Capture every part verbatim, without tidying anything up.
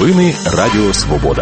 Новини Радіо Свобода.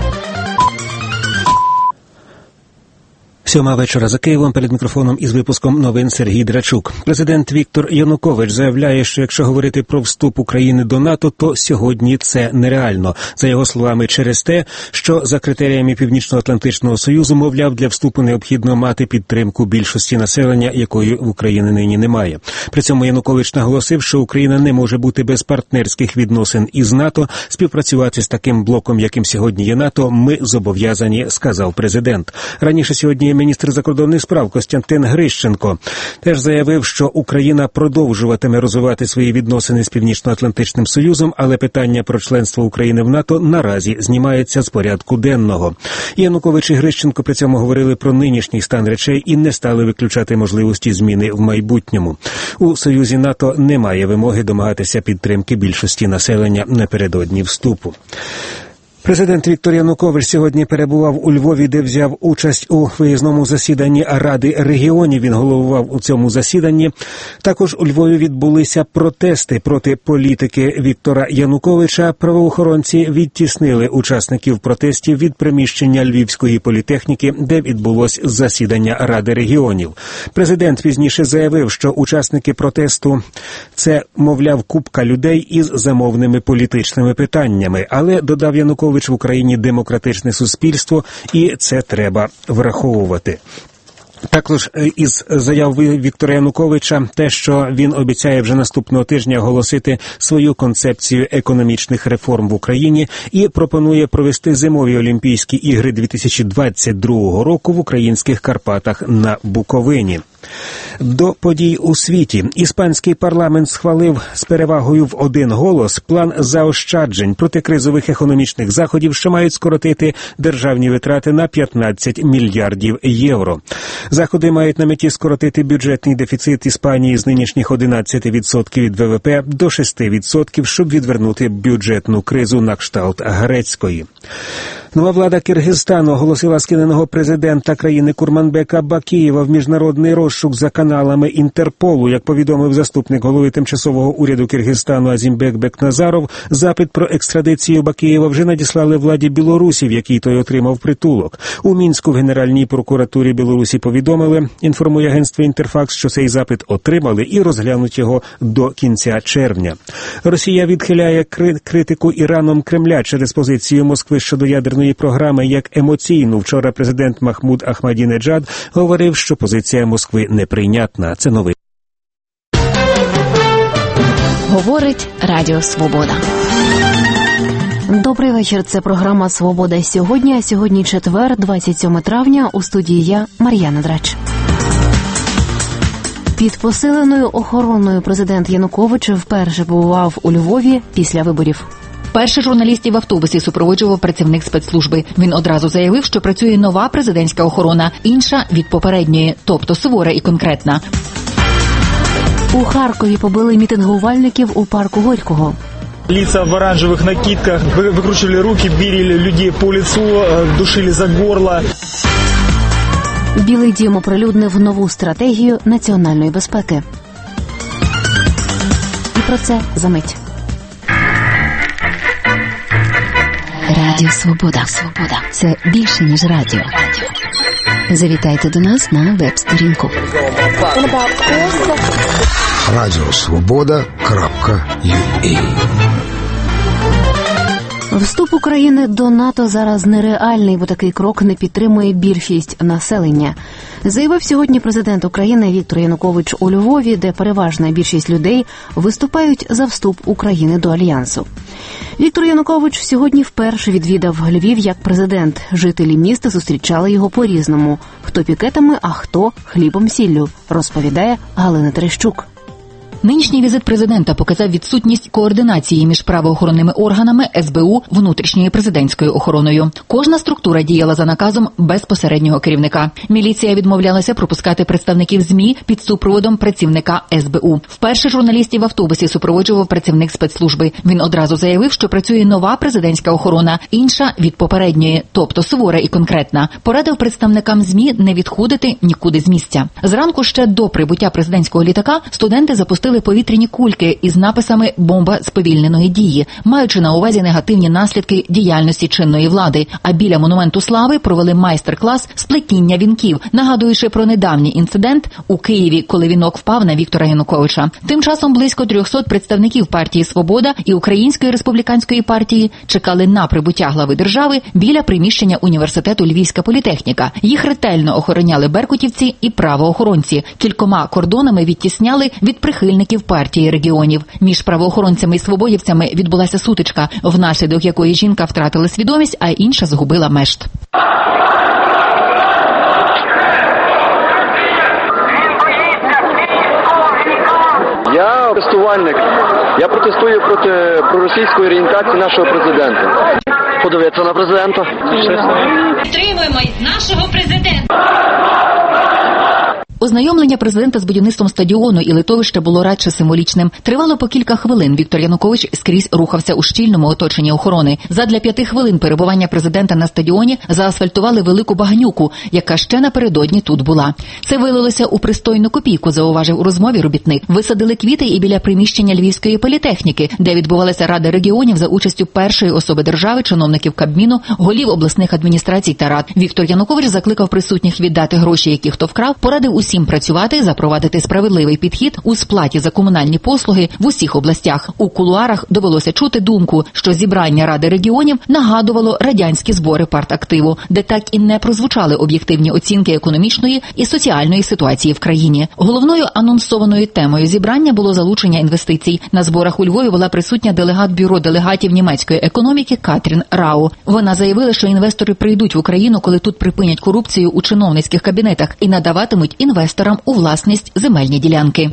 Сьома вечора за Києвом. Перед мікрофоном із випуском новин Сергій Драчук. Президент Віктор Янукович заявляє, що якщо говорити про вступ України до НАТО, то сьогодні це нереально. За його словами, через те, що за критеріями Північно-Атлантичного Союзу, мовляв, для вступу необхідно мати підтримку більшості населення, якої в Україні нині немає. При цьому Янукович наголосив, що Україна не може бути без партнерських відносин із НАТО. Співпрацювати з таким блоком, яким сьогодні є НАТО, ми зобов'язані, сказав президент. Раніше сьогодні міністр закордонних справ Костянтин Грищенко теж заявив, що Україна продовжуватиме розвивати свої відносини з Північно-Атлантичним Союзом, але питання про членство України в НАТО наразі знімається з порядку денного. Янукович і Грищенко при цьому говорили про нинішній стан речей і не стали виключати можливості зміни в майбутньому. У Союзі НАТО немає вимоги домагатися підтримки більшості населення напередодні вступу. Президент Віктор Янукович сьогодні перебував у Львові, де взяв участь у виїзному засіданні Ради регіонів. Він головував у цьому засіданні. Також у Львові відбулися протести проти політики Віктора Януковича. Правоохоронці відтіснили учасників протестів від приміщення Львівської політехніки, де відбулось засідання Ради регіонів. Президент пізніше заявив, що учасники протесту – це, мовляв, купка людей із замовними політичними питаннями. Але, додав Янукович, в Україні демократичне суспільство, і це треба враховувати. Також із заяв Віктора Януковича те, що він обіцяє вже наступного тижня оголосити свою концепцію економічних реформ в Україні і пропонує провести зимові Олімпійські ігри дві тисячі двадцять другого року в українських Карпатах на Буковині. До подій у світі. Іспанський парламент схвалив з перевагою в один голос план заощаджень протикризових економічних заходів, що мають скоротити державні витрати на п'ятнадцять мільярдів євро. Заходи мають на меті скоротити бюджетний дефіцит Іспанії з нинішніх одинадцять відсотків від ВВП до шість відсотків, щоб відвернути бюджетну кризу на кшталт грецької. Нова влада Киргизстану оголосила скиненого президента країни Курманбека Бакієва в міжнародний розшук за каналами Інтерполу. Як повідомив заступник голови тимчасового уряду Киргизстану Азімбек Бекназаров, запит про екстрадицію Бакієва вже надіслали владі Білорусі, в якій той отримав притулок. У Мінську в Генеральній прокуратурі Білорусі повідомили, інформує агентство Інтерфакс, що цей запит отримали і розглянуть його до кінця червня. Росія відхиляє критику Іраном Кремля через позицію Москви щодо ядерної програми як емоційну. Вчора президент Махмуд Ахмадінеджад говорив, що позиція Москви неприйнятна. Це новий. Говорить Радіо Свобода. Добрий вечір. Це програма «Свобода сьогодні». А сьогодні четвер, двадцять сьоме травня. У студії я, Мар'яна Драч. Під посиленою охороною президент Янукович вперше побував у Львові після виборів. Перший журналістів в автобусі супроводжував працівник спецслужби. Він одразу заявив, що працює нова президентська охорона, інша від попередньої, тобто сувора і конкретна. У Харкові побили мітингувальників у парку Горького. Лица в оранжевых накидках, выкручивали руки, били людей по лицу, душили за горло. Білий дім оприлюднив нову стратегію національної безпеки. І про це за мить. Радіо Свобода. Свобода. Це більше, ніж радіо. Завітайте до нас на веб-сторінку. радіосвобода крапка ю а. Вступ України до НАТО зараз нереальний, бо такий крок не підтримує більшість населення. Заявив сьогодні президент України Віктор Янукович у Львові, де переважна більшість людей виступають за вступ України до Альянсу. Віктор Янукович сьогодні вперше відвідав Львів як президент. Жителі міста зустрічали його по-різному. Хто пікетами, а хто хлібом-сіллю, розповідає Галина Терещук. Нинішній візит президента показав відсутність координації між правоохоронними органами, ес бе у, внутрішньою президентською охороною. Кожна структура діяла за наказом безпосереднього керівника. Міліція відмовлялася пропускати представників ЗМІ під супроводом працівника ес бе у. Вперше журналістів в автобусі супроводжував працівник спецслужби. Він одразу заявив, що працює нова президентська охорона, інша від попередньої, тобто сувора і конкретна. Порадив представникам ЗМІ не відходити нікуди з місця. Зранку ще до прибуття президентського літака студенти запустили запустили повітряні кульки із написами «Бомба сповільненої дії», маючи на увазі негативні наслідки діяльності чинної влади. А біля Монументу Слави провели майстер-клас з плетіння вінків, нагадуючи про недавній інцидент у Києві, коли вінок впав на Віктора Януковича. Тим часом близько трьохсот представників партії «Свобода» і Української республіканської партії чекали на прибуття глави держави біля приміщення університету Львівська політехніка. Їх ретельно охороняли беркутівці і правоохоронці. Кількома кордонами відтісняли від прихильників партії регіонів. Між правоохоронцями і свободівцями відбулася сутичка, внаслідок якої жінка втратила свідомість, а інша згубила мешт. Я протестувальник. Я протестую проти проросійської орієнтації нашого президента. Подивитися на президента. Підтримуємо нашого президента. Ознайомлення президента з будівництвом стадіону і литовища було радше символічним. Тривало по кілька хвилин. Віктор Янукович скрізь рухався у щільному оточенні охорони. Задля п'яти хвилин перебування президента на стадіоні заасфальтували велику багнюку, яка ще напередодні тут була. Це вилилося у пристойну копійку, зауважив у розмові робітник. Висадили квіти і біля приміщення Львівської політехніки, де відбувалася Рада регіонів за участю першої особи держави, чиновників Кабміну, голів обласних адміністрацій та рад. Віктор Янукович закликав присутніх віддати гроші, які хто вкрав, порадив усім всім працювати, запровадити справедливий підхід у сплаті за комунальні послуги в усіх областях. У кулуарах довелося чути думку, що зібрання Ради регіонів нагадувало радянські збори партактиву, де так і не прозвучали об'єктивні оцінки економічної і соціальної ситуації в країні. Головною анонсованою темою зібрання було залучення інвестицій. На зборах у Львові була присутня делегат Бюро делегатів німецької економіки Катрін Рау. Вона заявила, що інвестори прийдуть в Україну, коли тут припинять корупцію у чиновницьких кабінетах і надаватимуть інвесторам у власність земельні ділянки.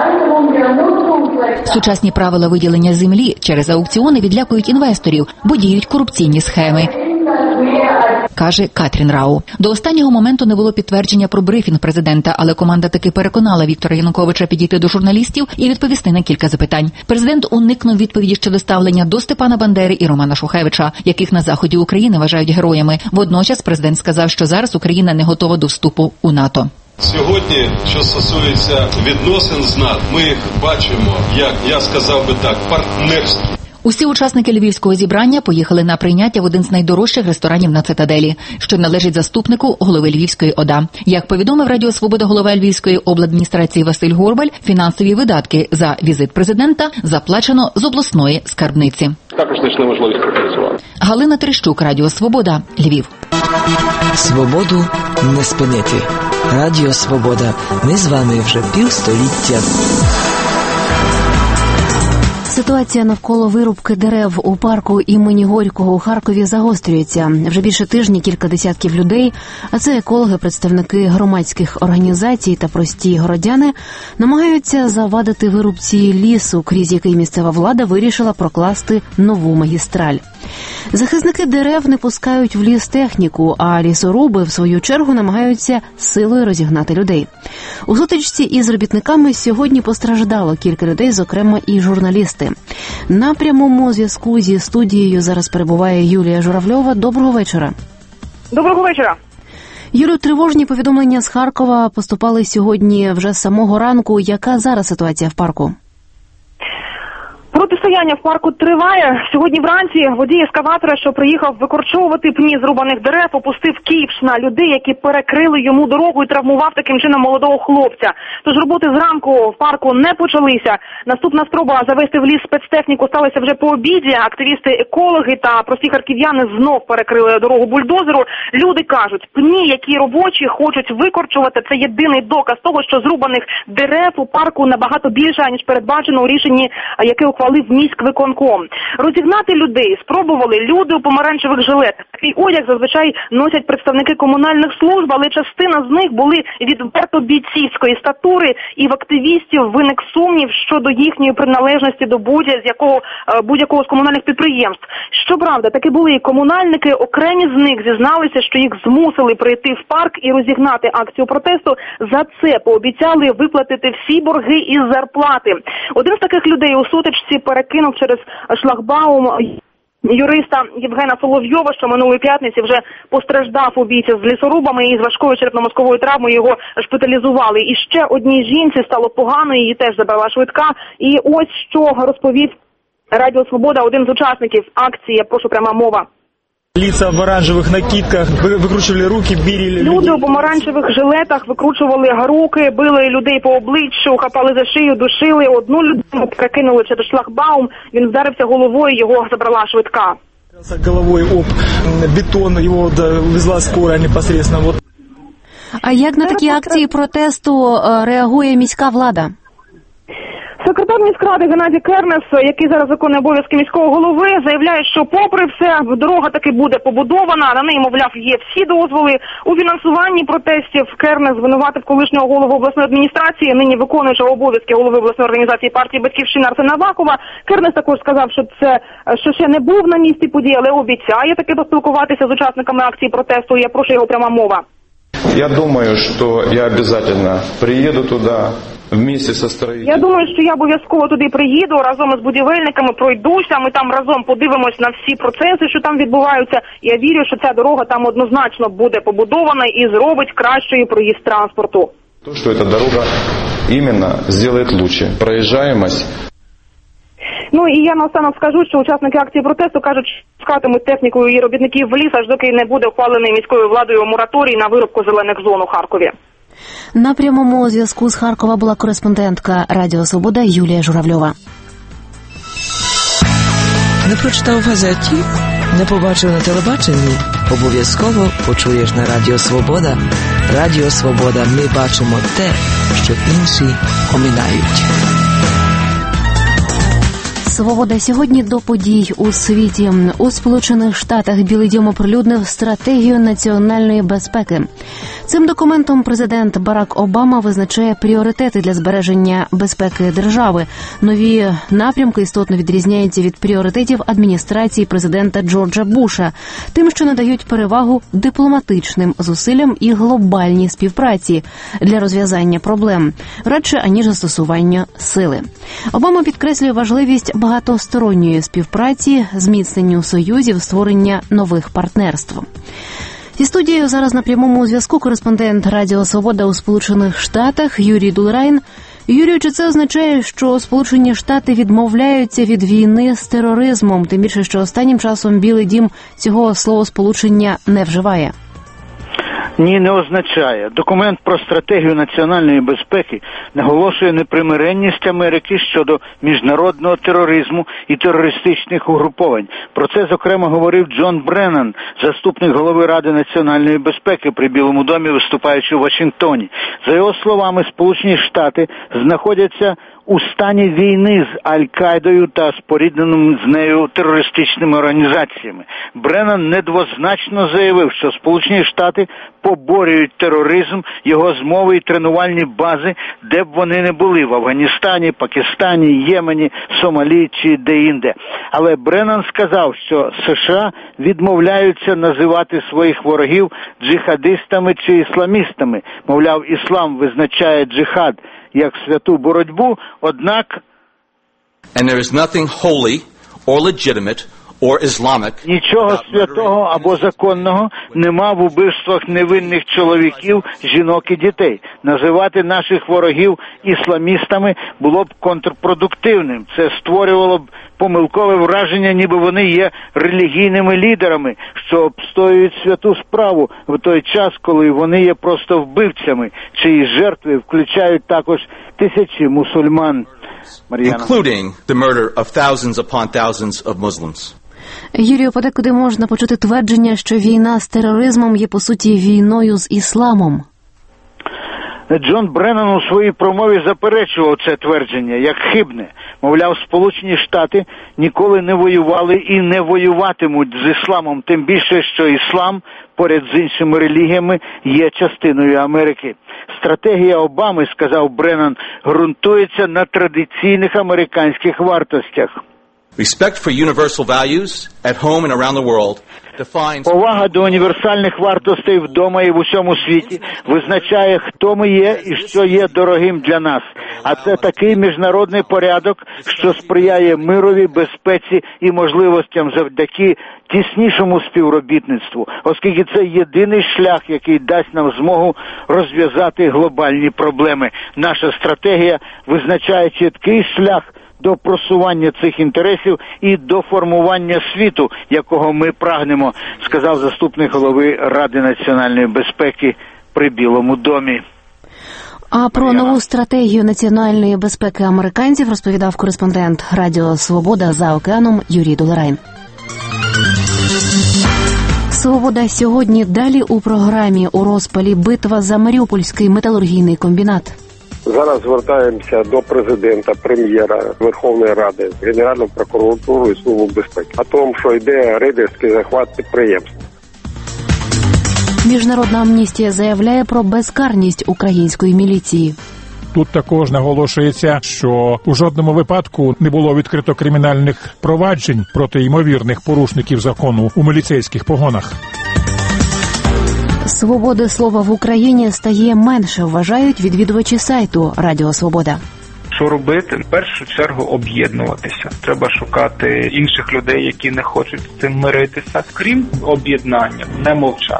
Сучасні правила виділення землі через аукціони відлякують інвесторів, бо діють корупційні схеми, каже Катрін Рау. До останнього моменту не було підтвердження про брифінг президента, але команда таки переконала Віктора Януковича підійти до журналістів і відповісти на кілька запитань. Президент уникнув відповіді щодо ставлення до Степана Бандери і Романа Шухевича, яких на заході України вважають героями. Водночас президент сказав, що зараз Україна не готова до вступу у НАТО. Сьогодні, що стосується відносин з НАТО, ми їх бачимо, як я сказав би так, партнерство. Усі учасники львівського зібрання поїхали на прийняття в один з найдорожчих ресторанів на Цитаделі, що належить заступнику голови Львівської ОДА. Як повідомив Радіо Свобода голова Львівської обладміністрації Василь Горбаль, фінансові видатки за візит президента заплачено з обласної скарбниці. Також знайшли можливість пропрацювати. Галина Терещук, Радіо Свобода, Львів. Свободу не спинити. Радіо Свобода. Ми з вами вже півстоліття. Ситуація навколо вирубки дерев у парку імені Горького у Харкові загострюється. Вже більше тижня кілька десятків людей, а це екологи, представники громадських організацій та прості городяни, намагаються завадити вирубці лісу, крізь який місцева влада вирішила прокласти нову магістраль. Захисники дерев не пускають в ліс техніку, а лісоруби, в свою чергу, намагаються силою розігнати людей. У сутичці із робітниками сьогодні постраждало кілька людей, зокрема і журналісти. На прямому зв'язку зі студією зараз перебуває Юлія Журавльова. Доброго вечора. Доброго вечора. Юлю, тривожні повідомлення з Харкова поступали сьогодні вже з самого ранку. Яка зараз ситуація в парку? Протистояння в парку триває. Сьогодні вранці водій ескаватора, що приїхав викорчовувати пні зрубаних дерев, опустив кіпш на людей, які перекрили йому дорогу і травмував таким чином молодого хлопця. Тож роботи зранку в парку не почалися. Наступна спроба завести в ліс спецтехніку сталася вже по обіді. Активісти, екологи та прості харків'яни знов перекрили дорогу бульдозеру. Люди кажуть, пні, які робочі хочуть викорчувати, це єдиний доказ того, що зрубаних дерев у парку набагато більше, ніж передбачено у рішенні, яке ухвалив міськвиконком. Розігнати людей спробували люди у помаранчевих жилетах. Такий одяг зазвичай носять представники комунальних служб, але частина з них були відверто бійцівської статури, і в активістів виник сумнів щодо їхньої приналежності до будь-якого будь-якого з комунальних підприємств. Щоправда, таки були і комунальники, окремі з них зізналися, що їх змусили прийти в парк і розігнати акцію протесту. За це пообіцяли виплатити всі борги із зарплати. Один з таких людей у сутичці перекинув через шлагбаум юриста Євгена Соловйова, що минулої п'ятниці вже постраждав у бійці з лісорубами і з важкою черепно-мозковою травмою його шпиталізували. І ще одній жінці стало погано, її теж забрала швидка. І ось що розповів Радіо Свобода один з учасників акції. Прошу, пряма мова. Лица в оранжевих накидках, викручували руки, били. Люди у помаранчевих жилетах викручували руки, били людей по обличчю, хапали за шию, душили. Одну людину перекинули через шлагбаум, він вдарився головою, його забрала швидка. Головою об бетон, його везла скора непосредственно. А як на такі акції протесту реагує міська влада? Секретар міськради Геннадій Кернес, який зараз виконує обов'язки міського голови, заявляє, що попри все, дорога таки буде побудована, на неї, мовляв, є всі дозволи. У фінансуванні протестів Кернес звинуватив колишнього голову обласної адміністрації, нині виконуючого обов'язки голови обласної організації партії «Батьківщина» Арсена Авакова. Кернес також сказав, що це, що ще не був на місці події, але обіцяє таки поспілкуватися з учасниками акції протесту. Я прошу його пряма мова. Я думаю, що я обов'язково приїду туди. Я думаю, що я обов'язково туди приїду, разом із будівельниками пройдуся, ми там разом подивимось на всі процеси, що там відбуваються. Я вірю, що ця дорога там однозначно буде побудована і зробить кращий проїзд транспорту. То, що ця дорога іменно зробить краще проїжджаємость. Ну і я наостанок скажу, що учасники акції протесту кажуть, що пускатимуть техніку і робітників в ліс, аж доки не буде ухвалений міською владою мораторій на вирубку зелених зон у Харкові. На прямому зв'язку з Харкова була кореспондентка Радіо Свобода Юлія Журавльова. Не прочитав в газеті, не побачив на телебаченні? Обов'язково почуєш на Радіо Свобода. Радіо Свобода. Ми бачимо те, що інші оминають. Свобода сьогодні до подій у світі. У Сполучених Штатах Білий дім оприлюднив стратегію національної безпеки. Цим документом президент Барак Обама визначає пріоритети для збереження безпеки держави. Нові напрямки істотно відрізняються від пріоритетів адміністрації президента Джорджа Буша, тим, що надають перевагу дипломатичним зусиллям і глобальній співпраці для розв'язання проблем, радше аніж застосування сили. Обама підкреслює важливість багатосторонньої співпраці, зміцненню союзів, створення нових партнерств. Зі студією зараз на прямому зв'язку кореспондент Радіо Свобода у Сполучених Штатах Юрій Дулерайн. Юрію, чи це означає, що Сполучені Штати відмовляються від війни з тероризмом, тим більше, що останнім часом Білий дім цього словосполучення не вживає? Ні, не означає. Документ про стратегію національної безпеки наголошує непримиренність Америки щодо міжнародного тероризму і терористичних угруповань. Про це, зокрема, говорив Джон Бреннан, заступник голови Ради національної безпеки при Білому домі, виступаючи у Вашингтоні. За його словами, Сполучені Штати знаходяться у стані війни з Аль-Каїдою та спорідненими з нею терористичними організаціями. Бреннан недвозначно заявив, що Сполучені Штати поборюють тероризм, його змови і тренувальні бази, де б вони не були – в Афганістані, Пакистані, Ємені, Сомалі чи де-інде. Але Бреннан сказав, що США відмовляються називати своїх ворогів джихадистами чи ісламістами. Мовляв, іслам визначає джихад як святу боротьбу, однак And there is nothing holy or legitimate or Islamic. Нічого святого або законного нема в убивствах невинних чоловіків, жінок і дітей. Називати наших ворогів ісламістами було б контрпродуктивним. Це створювало б помилкове враження, ніби вони є релігійними лідерами, що обстоюють святу справу в той час, коли вони є просто вбивцями, чиї жертви включають також тисячі мусульман. Мар'яна. Including the murder of thousands upon thousands of Muslims. Юрію, подекуди можна почути твердження, що війна з тероризмом є, по суті, війною з ісламом. Джон Бреннан у своїй промові заперечував це твердження як хибне. Мовляв, Сполучені Штати ніколи не воювали і не воюватимуть з ісламом, тим більше, що іслам, поряд з іншими релігіями, є частиною Америки. Стратегія Обами, сказав Бреннан, ґрунтується на традиційних американських вартостях. Respect for universal values at home and around the world defines... Повага до універсальних вартостей вдома і в усьому світі визначає, хто ми є і що є дорогим для нас. А це такий міжнародний порядок, що сприяє мирові, безпеці і можливостям завдяки тіснішому співробітництву, оскільки це єдиний шлях, який дасть нам змогу розв'язати глобальні проблеми. Наша стратегія визначає чіткий шлях до просування цих інтересів і до формування світу, якого ми прагнемо, сказав заступник голови Ради національної безпеки при Білому домі. А про нову стратегію національної безпеки американців розповідав кореспондент Радіо Свобода за океаном Юрій Доларайн. Свобода сьогодні далі у програмі. У розпалі битва за Маріупольський металургійний комбінат. Зараз звертаємося до президента, прем'єра, Верховної Ради, Генеральну прокуратуру і Службу безпеки. О тому, що йде рейдерський захват підприємств. Міжнародна амністія заявляє про безкарність української міліції. Тут також наголошується, що у жодному випадку не було відкрито кримінальних проваджень проти ймовірних порушників закону у міліцейських погонах. Свободи слова в Україні стає менше, вважають відвідувачі сайту Радіо Свобода. Що робити? В першу чергу об'єднуватися. Треба шукати інших людей, які не хочуть з цим миритися. Крім об'єднання, не мовчати.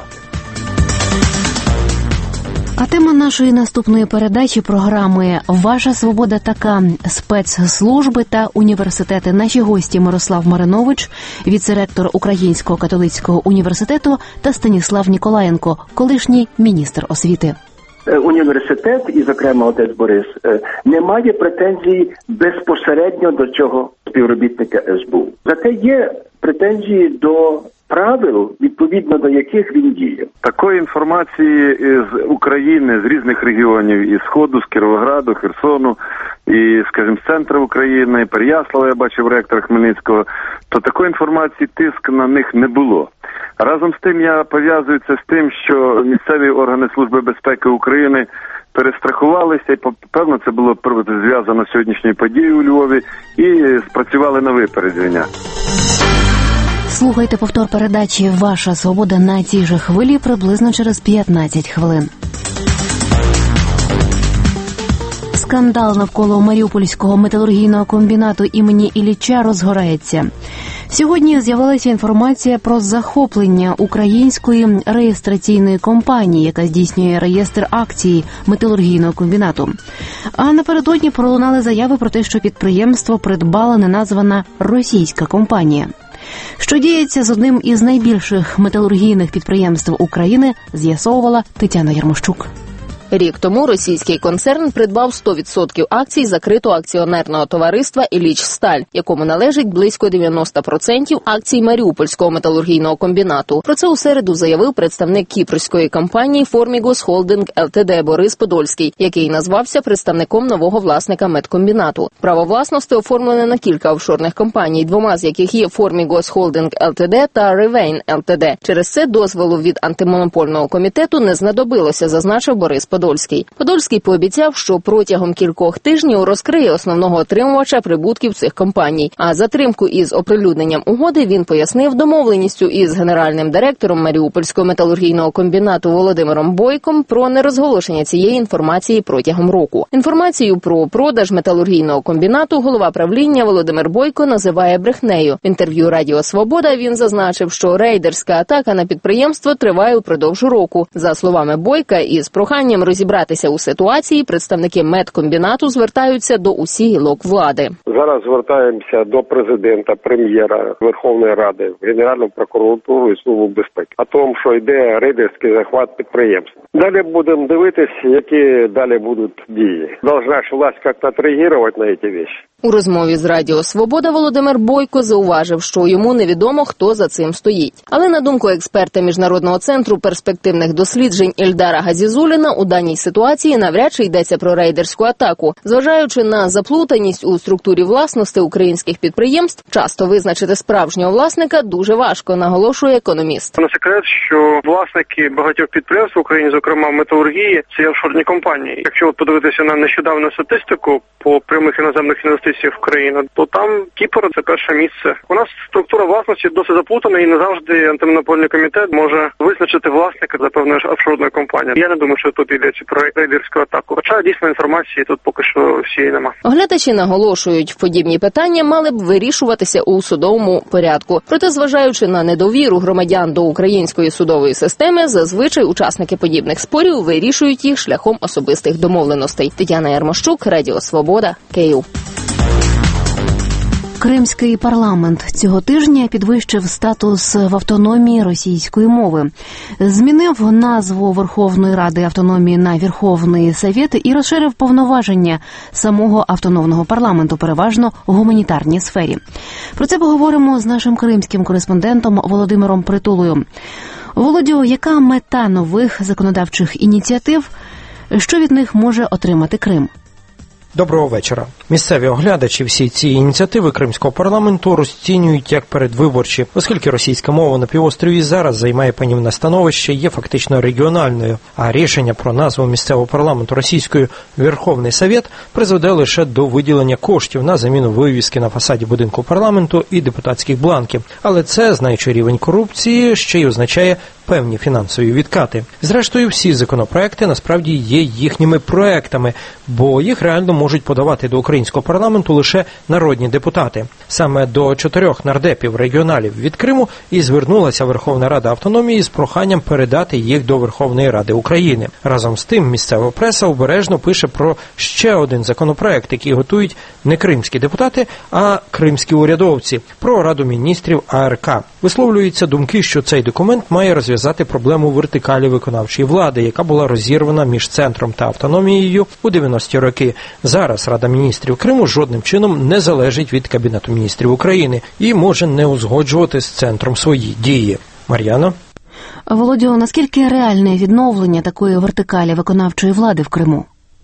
А тема нашої наступної передачі програми «Ваша свобода така» – спецслужби та університети. Наші гості Мирослав Маринович, віце-ректор Українського католицького університету, та Станіслав Ніколаєнко, колишній міністр освіти. Університет, і, зокрема, отець Борис, не має претензій безпосередньо до цього співробітника ес бе у. Зате є претензії до правил, відповідно до яких він діє. Такої інформації з України, з різних регіонів, із Сходу, з Кіровограду, Херсону, і, скажімо, з центру України, Переяслава, я бачив ректора Хмельницького, то такої інформації, тиск на них не було. Разом з тим я пов'язую це з тим, що місцеві органи Служби безпеки України перестрахувалися, і, певно, це було зв'язано з сьогоднішньою подією у Львові, і спрацювали на випередження. Слухайте повтор передачі «Ваша свобода» на цій же хвилі приблизно через п'ятнадцять хвилин. Скандал навколо Маріупольського металургійного комбінату імені Ілліча розгорається. Сьогодні з'явилася інформація про захоплення української реєстраційної компанії, яка здійснює реєстр акцій металургійного комбінату. А напередодні пролунали заяви про те, що підприємство придбала неназвана російська компанія. Що діється з одним із найбільших металургійних підприємств України, з'ясовувала Тетяна Ярмощук. Рік тому російський концерн придбав сто відсотків акцій закритого акціонерного товариства «Іллічсталь», якому належить близько дев'яносто відсотків акцій Маріупольського металургійного комбінату. Про це у середу заявив представник кіпрської компанії «Формігос Холдинг Лтд» Борис Подольський, який назвався представником нового власника медкомбінату. Право власності оформлене на кілька офшорних компаній, двома з яких є «Формігос Холдинг Лтд» та «Ревейн Лтд». Через це дозволу від антимонопольного комітету не знадобилося, зазначив Борис Подольський. Подольський пообіцяв, що протягом кількох тижнів розкриє основного отримувача прибутків цих компаній. А затримку із оприлюдненням угоди він пояснив домовленістю із генеральним директором Маріупольського металургійного комбінату Володимиром Бойком про нерозголошення цієї інформації протягом року. Інформацію про продаж металургійного комбінату голова правління Володимир Бойко називає брехнею. В інтерв'ю Радіо Свобода він зазначив, що рейдерська атака на підприємство триває упродовж року. За словами Бойка, із проханням розібратися у ситуації, представники медкомбінату звертаються до усіх гілок влади. Зараз звертаємося до президента, прем'єра, Верховної Ради, Генеральну прокуратуру і Службу безпеки. О тому, що йде рейдерський захват підприємств. Далі будемо дивитися, які далі будуть дії. Должна ж власть як-то відреагувати на ці речі. У розмові з Радіо Свобода Володимир Бойко зауважив, що йому невідомо, хто за цим стоїть. Але на думку експерта Міжнародного центру перспективних досліджень Ільдара Газізуліна, у даній ситуації навряд чи йдеться про рейдерську атаку. Зважаючи на заплутаність у структурі власності українських підприємств, часто визначити справжнього власника дуже важко, наголошує економіст. Не секрет, що власники багатьох підприємств в Україні, зокрема металургії, це офшорні компанії. Якщо подивитися на нещодавну статистику по прямих іноземних інвестиціях інвестиції в країну, то там Кіпр – це перше місце. У нас структура власності досить заплутана і не завжди антимонопольний комітет може визначити власника за певною офшорною компанією. Я не думаю, що тут йдеться про рейдерську атаку. Хоча дійсно інформації тут поки що всієї нема. Оглядачі наголошують, подібні питання мали б вирішуватися у судовому порядку. Проте, зважаючи на недовіру громадян до української судової системи, зазвичай учасники подібних спорів вирішують їх шляхом особистих домовленостей. Тетяна Ярмощук, Радіо Свобода, Київ. Кримський парламент цього тижня підвищив статус в автономії російської мови, змінив назву Верховної Ради автономії на Верховний Совет і розширив повноваження самого автономного парламенту, переважно у гуманітарній сфері. Про це поговоримо з нашим кримським кореспондентом Володимиром Притулою. Володю, яка мета нових законодавчих ініціатив? Що від них може отримати Крим? Доброго вечора. Місцеві оглядачі всі ці ініціативи Кримського парламенту розцінюють як передвиборчі, оскільки російська мова на півострові зараз займає панівне становище, є фактично регіональною, а рішення про назву місцевого парламенту російською «Верховний Совет» призведе лише до виділення коштів на заміну вивіски на фасаді будинку парламенту і депутатських бланків. Але це, знаючи рівень корупції, ще й означає певні фінансові відкати. Зрештою, всі законопроекти насправді є їхніми проектами, бо їх реально можуть подавати до українського парламенту лише народні депутати. Саме до чотирьох нардепів регіоналів від Криму і звернулася Верховна Рада автономії з проханням передати їх до Верховної Ради України. Разом з тим, місцева преса обережно пише про ще один законопроект, який готують не кримські депутати, а кримські урядовці, про Раду міністрів А Р К. Висловлюються думки, що цей документ має розв'язати проблему вертикалі виконавчої влади, яка була розірвана між центром та автономією у дев'яності роки. Зараз Рада міністрів Криму жодним чином не залежить від Кабінету міністрів України і може не узгоджувати з центром свої дії. Мар'яна? Володю, наскільки реальне відновлення такої вертикалі виконавчої влади в Криму?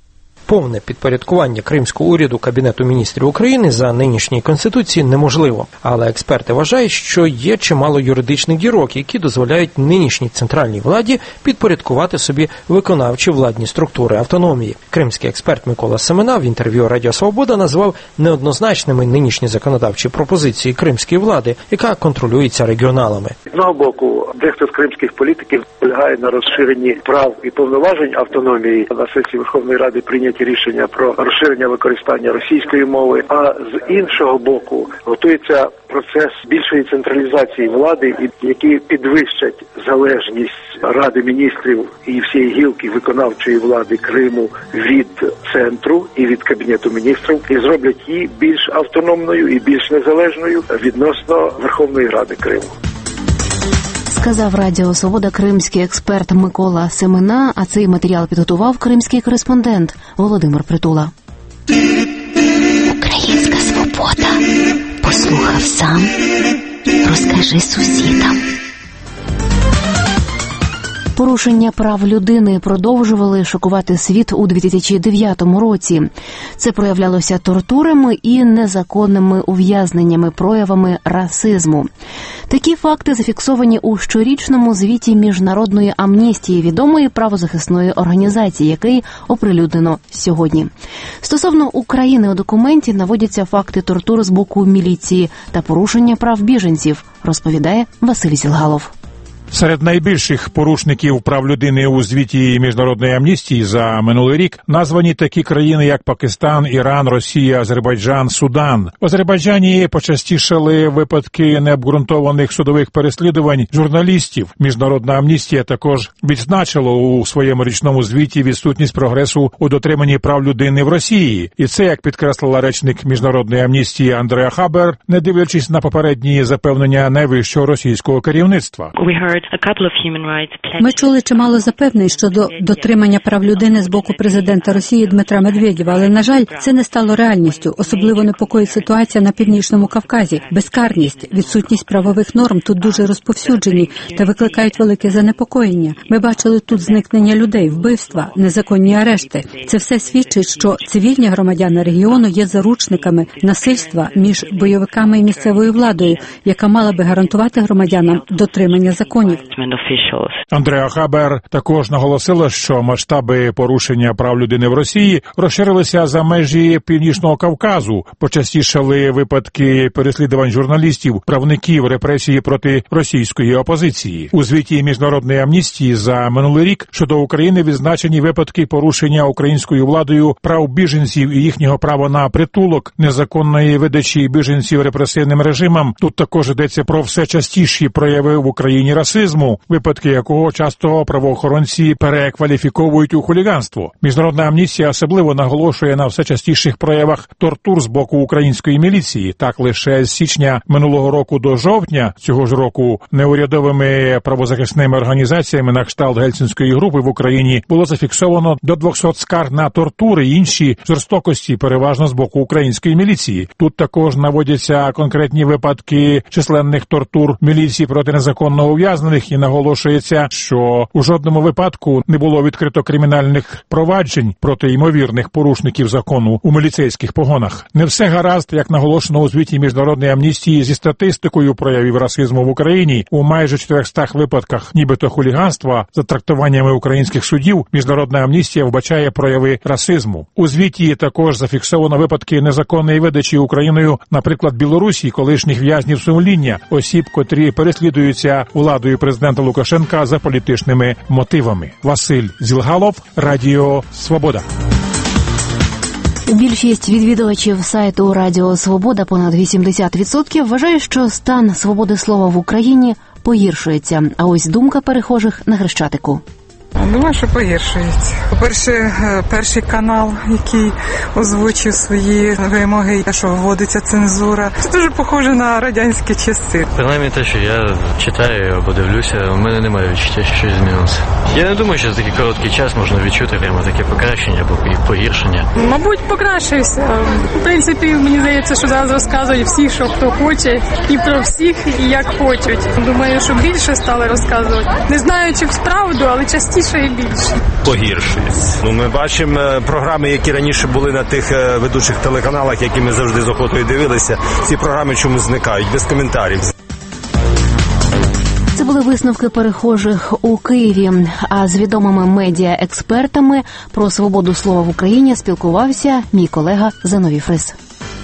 Повне підпорядкування кримського уряду Кабінету міністрів України за нинішньої Конституції неможливо. Але експерти вважають, що є чимало юридичних дірок, які дозволяють нинішній центральній владі підпорядкувати собі виконавчі владні структури автономії. Кримський експерт Микола Семена в інтерв'ю Радіо Свобода назвав неоднозначними нинішні законодавчі пропозиції кримської влади, яка контролюється регіоналами. З одного боку, дехто з кримських політиків полягає на розширенні прав і повноважень автономії. На сесії Верховної Ради прийняті рішення про розширення використання російської мови, а з іншого боку готується процес більшої централізації влади, які підвищать залежність Ради міністрів і всієї гілки виконавчої влади Криму від центру і від Кабінету міністрів і зроблять її більш автономною і більш незалежною відносно Верховної Ради Криму. Сказав Радіо Свобода кримський експерт Микола Семена, а цей матеріал підготував кримський кореспондент Володимир Притула. Українська свобода. Послухав сам, розкажи сусідам. Порушення прав людини продовжували шокувати світ у дві тисячі дев'ятому році. Це проявлялося тортурами і незаконними ув'язненнями, проявами расизму. Такі факти зафіксовані у щорічному звіті Міжнародної амністії, відомої правозахисної організації, який оприлюднено сьогодні. Стосовно України у документі наводяться факти тортур з боку міліції та порушення прав біженців, розповідає Василь Сілгалов. Серед найбільших порушників прав людини у звіті Міжнародної амністії за минулий рік названі такі країни, як Пакистан, Іран, Росія, Азербайджан, Судан. В Азербайджані почастішали випадки необґрунтованих судових переслідувань журналістів. Міжнародна амністія також відзначила у своєму річному звіті відсутність прогресу у дотриманні прав людини в Росії. І це, як підкреслила речник Міжнародної амністії Андреа Хабер, не дивлячись на попередні запевнення найвищого російського керівництва. Ми чули чимало запевнень щодо дотримання прав людини з боку президента Росії Дмитра Медведєва, але, на жаль, це не стало реальністю. Особливо непокоїть ситуація на Північному Кавказі. Безкарність, відсутність правових норм тут дуже розповсюджені та викликають велике занепокоєння. Ми бачили тут зникнення людей, вбивства, незаконні арешти. Це все свідчить, що цивільні громадяни регіону є заручниками насильства між бойовиками і місцевою владою, яка мала би гарантувати громадянам дотримання законів. органів. Андреа Хабер також наголосила, що масштаби порушення прав людини в Росії розширилися за межі Північного Кавказу, почастішали випадки переслідувань журналістів, правників, репресії проти російської опозиції. У звіті Міжнародної амністії за минулий рік щодо України відзначені випадки порушення українською владою прав біженців і їхнього права на притулок, незаконної видачі біженців репресивним режимам. Тут також йдеться про все частіші прояви в Україні расизму, випадки якого часто правоохоронці перекваліфіковують у хуліганство. Міжнародна амністія особливо наголошує на все частіших проявах тортур з боку української міліції. Так, лише з січня минулого року до жовтня цього ж року неурядовими правозахисними організаціями на кшталт Гельсінської групи в Україні було зафіксовано до двісті скарг на тортури і інші жорстокості, переважно з боку української міліції. Тут також наводяться конкретні випадки численних тортур міліції проти незаконно ув'язнених і наголошується, що у жодному випадку не було відкрито кримінальних проваджень проти ймовірних порушників закону у міліцейських погонах. Не все гаразд, як наголошено у звіті Міжнародної амністії зі статистикою проявів расизму в Україні. У майже чотириста випадках нібито хуліганства за трактуваннями українських судів Міжнародна амністія вбачає прояви расизму. У звіті також зафіксовано випадки незаконної видачі Україною, наприклад, Білорусі, колишніх в'язнів сумління, осіб, котрі переслідуються владою президента Лукашенка за політичними мотивами. Василь Зілгалов, Радіо Свобода. Більшість відвідувачів сайту Радіо Свобода, понад вісімдесят відсотків, вважає, що стан свободи слова в Україні погіршується. А ось думка перехожих на Хрещатику. Думаю, що погіршується. По-перше, перший канал, який озвучив свої вимоги, що вводиться цензура. Це дуже похоже на радянські часи. Принаймні те, що я читаю або дивлюся, у мене немає відчуття, що щось змінилося. Я не думаю, що за такий короткий час можна відчути прямо таке покращення або погіршення. Мабуть, покращився. В принципі, мені здається, що зараз розказують всі, що хто хоче, і про всіх, і як хочуть. Думаю, що більше стали розказувати. Не знаю, чи вправду, але частіше і більше. Погіршується. Ну, ми бачимо програми, які раніше були на тих ведучих телеканалах, які ми завжди з охотою дивилися. Ці програми чомусь зникають, без коментарів. Це були висновки перехожих у Києві. А з відомими медіа-експертами про свободу слова в Україні спілкувався мій колега Зиновій Фрис.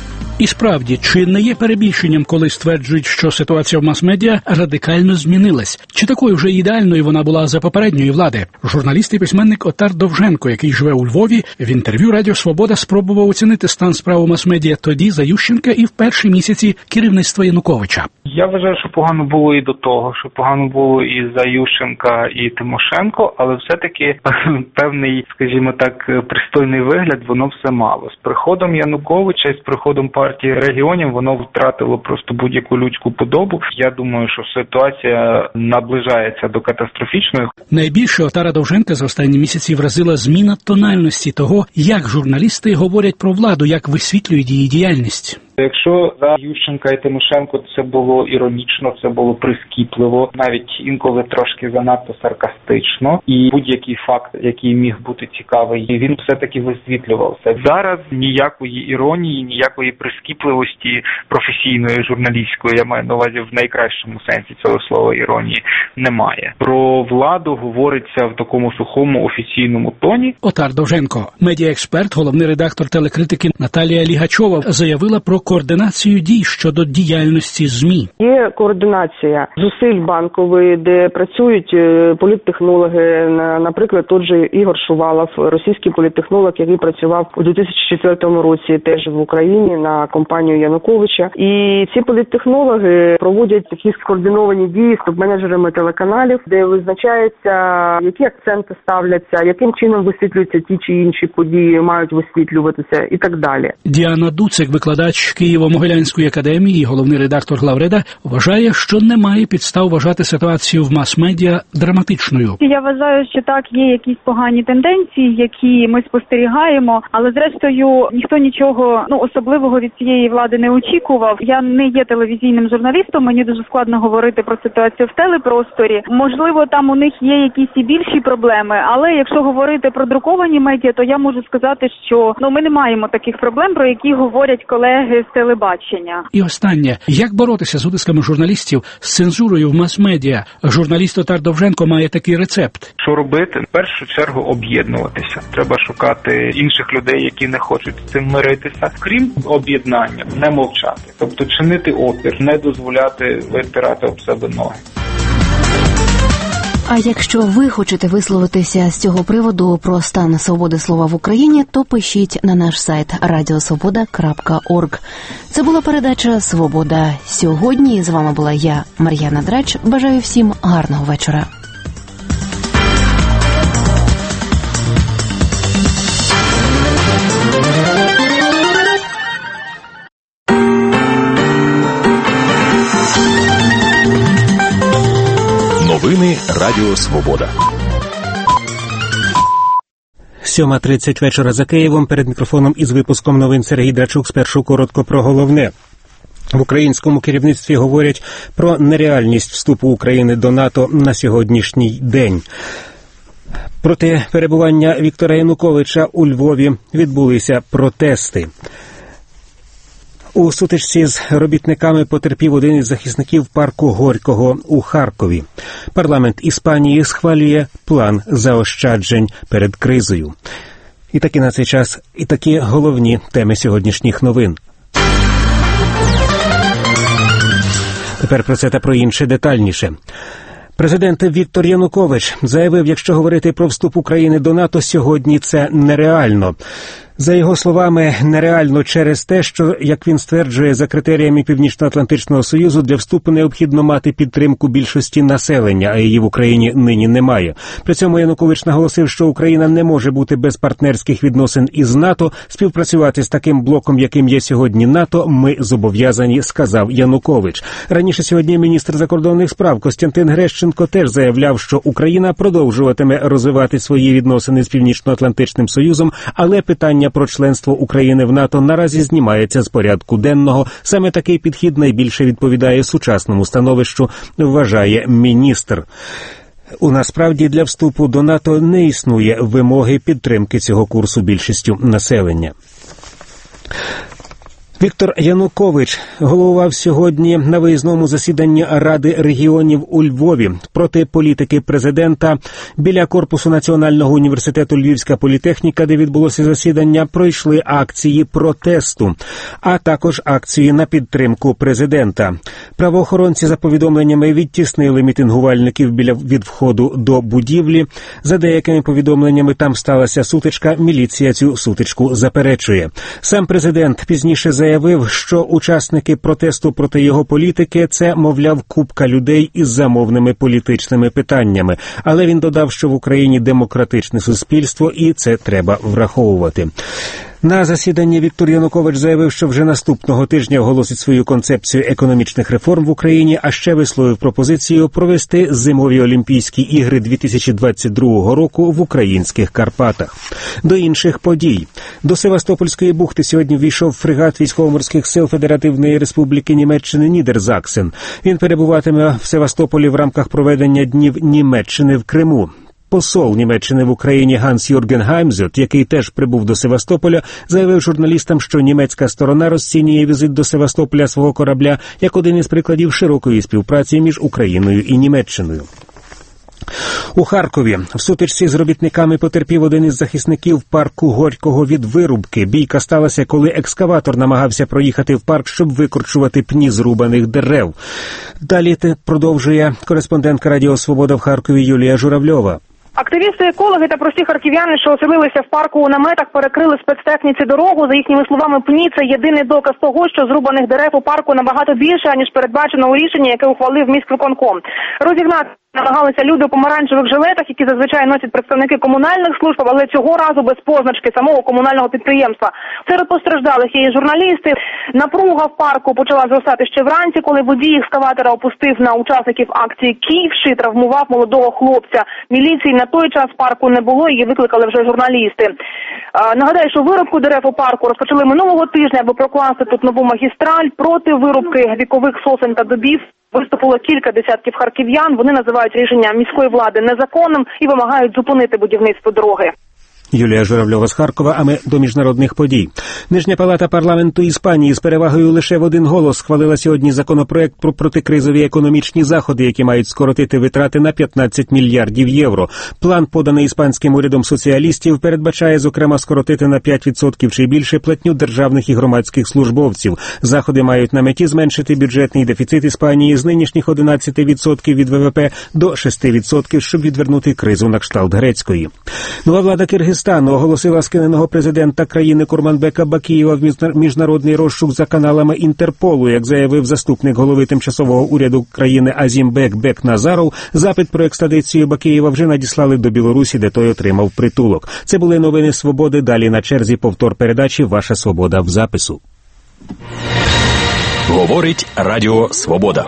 І справді, чи не є перебільшенням, коли стверджують, що ситуація в мас-медіа радикально змінилась? Чи такою вже ідеальною вона була за попередньої влади? Журналіст і письменник Отар Довженко, який живе у Львові, в інтерв'ю Радіо Свобода спробував оцінити стан справ у мас-медіа тоді за Ющенка і в перші місяці керівництва Януковича. Я вважаю, що погано було і до того, що погано було і за Ющенка, і Тимошенко, але все-таки певний, скажімо так, пристойний вигляд воно все мало. З приходом Януковича і з приходом партії регіонів воно втратило просто будь-яку людську подобу. Я думаю, що ситуація наближається до катастрофічної. Найбільше Отара Довженка за останні місяці вразила зміна тональності того, як журналісти говорять про владу, як висвітлюють її діяльність. Якщо за Ющенка і Тимошенко це було іронічно, це було прискіпливо, навіть інколи трошки занадто саркастично, і будь-який факт, який міг бути цікавий, він все-таки висвітлювався. Зараз ніякої іронії, ніякої прискіпливості професійної, журналістської, я маю на увазі в найкращому сенсі цього слова іронії, немає. Про владу говориться в такому сухому офіційному тоні. Отар Довженко, медіаексперт, головний редактор телекритики Наталія Лігачова, заявила про координацію дій щодо діяльності ЗМІ. Є координація зусиль банкової, де працюють політтехнологи, наприклад, тот же Ігор Шувалов, російський політтехнолог, який працював у дві тисячі четвертому році теж в Україні на компанію Януковича. І ці політтехнологи проводять такі скоординовані дії з топ-менеджерами телеканалів, де визначається, які акценти ставляться, яким чином висвітлюються ті чи інші події, мають висвітлюватися і так далі. Діана Дуцик, викладач Києво-Могилянської академії і головний редактор Главреда, вважає, що немає підстав вважати ситуацію в мас-медіа драматичною. Я вважаю, що так, є якісь погані тенденції, які ми спостерігаємо, але зрештою ніхто нічого ну особливого від цієї влади не очікував. Я не є телевізійним журналістом, мені дуже складно говорити про ситуацію в телепросторі. Можливо, там у них є якісь і більші проблеми, але якщо говорити про друковані медіа, то я можу сказати, що ну ми не маємо таких проблем, про які говорять колеги з телебачення. І останнє, як боротися з утисками журналістів, з цензурою в мас-медіа? Журналіст Отар Довженко має такий рецепт. Що робити? В першу чергу об'єднуватися. Треба шукати інших людей, які не хочуть з цим миритися. Крім об'єднання, не мовчати. Тобто чинити опір, не дозволяти витирати об себе ноги. А якщо ви хочете висловитися з цього приводу про стан свободи слова в Україні, то пишіть на наш сайт радіосвобода крапка орг. Це була передача «Свобода сьогодні». З вами була я, Мар'яна Драч. Бажаю всім гарного вечора. Новини Радіо Свобода. сьома тридцять вечора за Києвом. Перед мікрофоном із випуском новин Сергій Драчук. Спершу коротко про головне. В українському керівництві говорять про нереальність вступу України до НАТО на сьогоднішній день. Проти перебування Віктора Януковича у Львові відбулися протести. У сутичці з робітниками потерпів один із захисників парку Горького у Харкові. Парламент Іспанії схвалює план заощаджень перед кризою. І такі на цей час, і такі головні теми сьогоднішніх новин. Тепер про це та про інше детальніше. Президент Віктор Янукович заявив, якщо говорити про вступ України до НАТО, сьогодні це нереально. За його словами, нереально через те, що, як він стверджує, за критеріями Північно-Атлантичного Союзу для вступу необхідно мати підтримку більшості населення, а її в Україні нині немає. При цьому Янукович наголосив, що Україна не може бути без партнерських відносин із НАТО. Співпрацювати з таким блоком, яким є сьогодні НАТО, ми зобов'язані, сказав Янукович. Раніше сьогодні міністр закордонних справ Костянтин Грещенко теж заявляв, що Україна продовжуватиме розвивати свої відносини з Північно-Атлантичним Союзом, але питання про членство України в НАТО наразі знімається з порядку денного. Саме такий підхід найбільше відповідає сучасному становищу, вважає міністр. У насправді для вступу до НАТО не існує вимоги підтримки цього курсу більшістю населення. Віктор Янукович головував сьогодні на виїзному засіданні Ради регіонів у Львові проти політики президента. Біля корпусу Національного університету Львівська політехніка, де відбулося засідання, пройшли акції протесту, а також акції на підтримку президента. Правоохоронці, за повідомленнями, відтіснили мітингувальників біля від входу до будівлі. За деякими повідомленнями, там сталася сутичка, міліція цю сутичку заперечує. Сам президент пізніше заявив, заявив, що учасники протесту проти його політики – це, мовляв, купка людей із замовними політичними питаннями. Але він додав, що в Україні демократичне суспільство і це треба враховувати. На засіданні Віктор Янукович заявив, що вже наступного тижня оголосить свою концепцію економічних реформ в Україні, а ще висловив пропозицію провести зимові Олімпійські ігри дві тисячі двадцять другого року в українських Карпатах. До інших подій. До Севастопольської бухти сьогодні ввійшов фрегат військово-морських сил Федеративної Республіки Німеччини «Нідерзаксен». Він перебуватиме в Севастополі в рамках проведення Днів Німеччини в Криму. Посол Німеччини в Україні Ганс-Юрген Гаймзет, який теж прибув до Севастополя, заявив журналістам, що німецька сторона розцінює візит до Севастополя свого корабля як один із прикладів широкої співпраці між Україною і Німеччиною. У Харкові в сутичці з робітниками потерпів один із захисників парку Горького від вирубки. Бійка сталася, коли екскаватор намагався проїхати в парк, щоб викорчувати пні зрубаних дерев. Далі продовжує кореспондентка Радіо Свобода в Харкові Юлія Журавльова. Активісти, екологи та прості харків'яни, що оселилися в парку у наметах, перекрили спецтехніці дорогу. За їхніми словами, пні – це єдиний доказ того, що зрубаних дерев у парку набагато більше, ніж передбачено у рішенні, яке ухвалив міськвиконком. Розігнати намагалися люди у помаранчевих жилетах, які зазвичай носять представники комунальних служб, але цього разу без позначки самого комунального підприємства. Серед постраждалих є і журналісти. Напруга в парку почала зростати ще вранці, коли водій екскаватора опустив на учасників акції ківші і травмував молодого хлопця. Міліції на той час парку не було, її викликали вже журналісти. Нагадаю, що вирубку дерев у парку розпочали минулого тижня, аби прокласти тут нову магістраль. Проти вирубки вікових сосен та дубів виступило кілька десятків харків'ян. Вони називають рішення міської влади незаконним і вимагають зупинити будівництво дороги. Юлія Журавльова з Харкова, а ми до міжнародних подій. Нижня палата парламенту Іспанії з перевагою лише в один голос схвалила сьогодні законопроект про протикризові економічні заходи, які мають скоротити витрати на п'ятнадцять мільярдів євро. План, поданий іспанським урядом соціалістів, передбачає, зокрема, скоротити на п'ять відсотків чи більше платню державних і громадських службовців. Заходи мають на меті зменшити бюджетний дефіцит Іспанії з нинішніх одинадцять відсотків від ВВП до шість відсотків, щоб відвернути кризу на кшталт грецької. Нова влада Киргизстану оголосила скиненого президента країни Курманбека Бакієва в міжнародний розшук за каналами Інтерполу. Як заявив заступник голови тимчасового уряду країни Азімбек Бекназаров, запит про екстрадицію Бакієва вже надіслали до Білорусі, де той отримав притулок. Це були новини «Свободи». Далі на черзі повтор передачі «Ваша свобода» в запису. Говорить Радіо Свобода.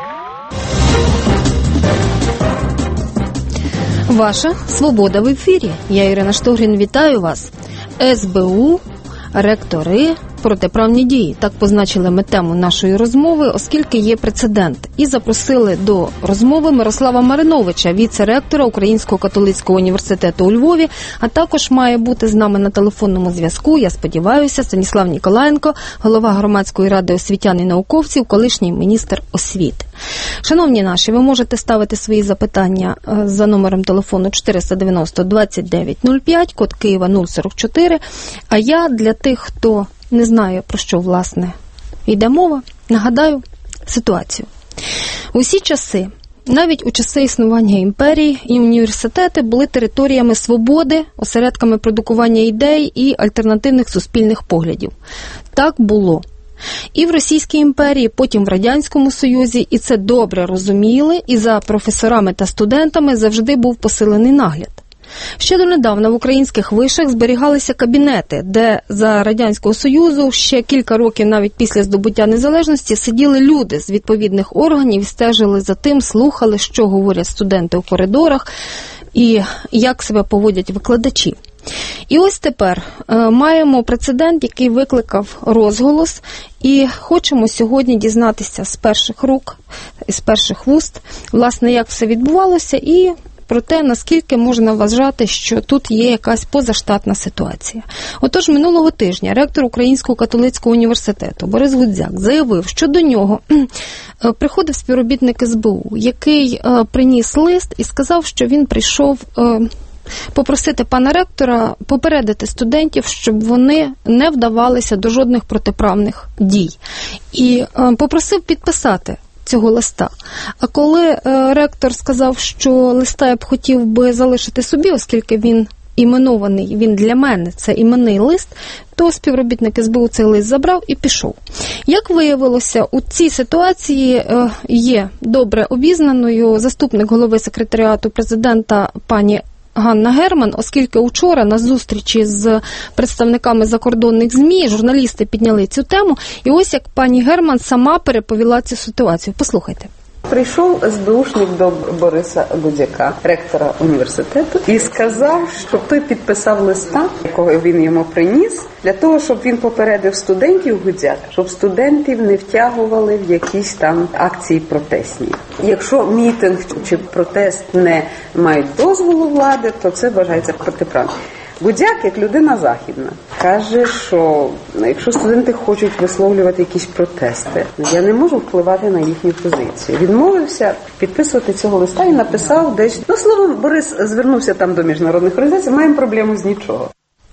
Ваша свобода в ефірі. Я, Ірина Штогрін, вітаю вас. ес бе у, ректори, протиправні дії. Так позначили ми тему нашої розмови, оскільки є прецедент. І запросили до розмови Мирослава Мариновича, віце-ректора Українського католицького університету у Львові, а також має бути з нами на телефонному зв'язку, я сподіваюся, Станіслав Ніколаєнко, голова Громадської ради освітян і науковців, колишній міністр освіти. Шановні наші, ви можете ставити свої запитання за номером телефону чотириста дев'яносто двадцять дев'ять нуль п'ять, код Києва нуль сорок чотири, а я для тих, хто не знає, про що, власне, йде мова, нагадаю ситуацію. Усі часи, навіть у часи існування імперії, і університети були територіями свободи, осередками продукування ідей і альтернативних суспільних поглядів. Так було. І в Російській імперії, потім в Радянському Союзі, і це добре розуміли, і за професорами та студентами завжди був посилений нагляд. Ще донедавна в українських вишах зберігалися кабінети, де за Радянського Союзу ще кілька років навіть після здобуття незалежності сиділи люди з відповідних органів і стежили за тим, слухали, що говорять студенти у коридорах і як себе поводять викладачі. І ось тепер е, маємо прецедент, який викликав розголос, і хочемо сьогодні дізнатися з перших рук, з перших вуст, власне, як все відбувалося, і про те, наскільки можна вважати, що тут є якась позаштатна ситуація. Отож, минулого тижня ректор Українського католицького університету Борис Гудзяк заявив, що до нього приходив співробітник ес бе у, який е, приніс лист і сказав, що він прийшов е, попросити пана ректора попередити студентів, щоб вони не вдавалися до жодних протиправних дій. І е, попросив підписати цього листа. А коли е, ректор сказав, що листа я б хотів би залишити собі, оскільки він іменований, він для мене, це іменний лист, то співробітник ес бе у цей лист забрав і пішов. Як виявилося, у цій ситуації е, є добре обізнаною заступник голови секретаріату президента пані Ганна Герман, оскільки учора на зустрічі з представниками закордонних ЗМІ журналісти підняли цю тему, і ось як пані Герман сама переповіла цю ситуацію. Послухайте. Прийшов ес бе ушник до Бориса Гудзяка, ректора університету, і сказав, щоб той підписав листа, якого він йому приніс, для того, щоб він попередив студентів Гудзяка, щоб студентів не втягували в якісь там акції протестні. Якщо мітинг чи протест не мають дозволу влади, то це вважається протиправним. Гудзяк, як людина західна, каже, що якщо студенти хочуть висловлювати якісь протести, я не можу впливати на їхню позицію. Відмовився підписувати цього листа і написав десь, ну, словом, Борис звернувся там до міжнародних організацій, маємо проблему з нічого.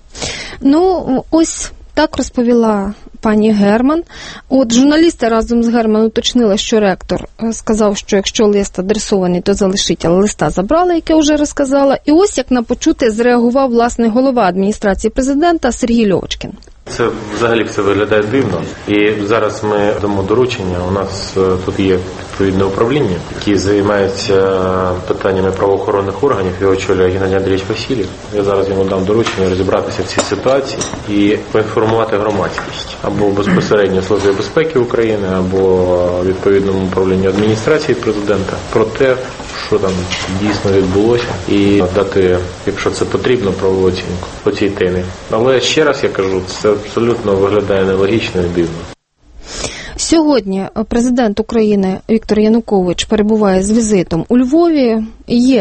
Ну, ось так розповіла пані Герман. От журналісти разом з Герман уточнили, що ректор сказав, що якщо лист адресований, то залишить, але листа забрали, як я вже розказала. І ось як на почуте зреагував, власне, голова адміністрації президента Сергій Льовочкін. Це взагалі все виглядає дивно. І зараз ми дамо доручення. У нас тут є відповідне управління, яке займається питаннями правоохоронних органів, його очолює Геннадій Андрійович Васильєв. Я зараз йому дам доручення розібратися в цій ситуації і поінформувати громадськість або безпосередньо Службі безпеки України, або відповідному управлінню адміністрації президента про те, що там дійсно відбулося, і дати, якщо це потрібно, правову оцінку по цій темі. Але ще раз я кажу, це абсолютно виглядає нелогічно і дивно. Сьогодні президент України Віктор Янукович перебуває з візитом у Львові. Є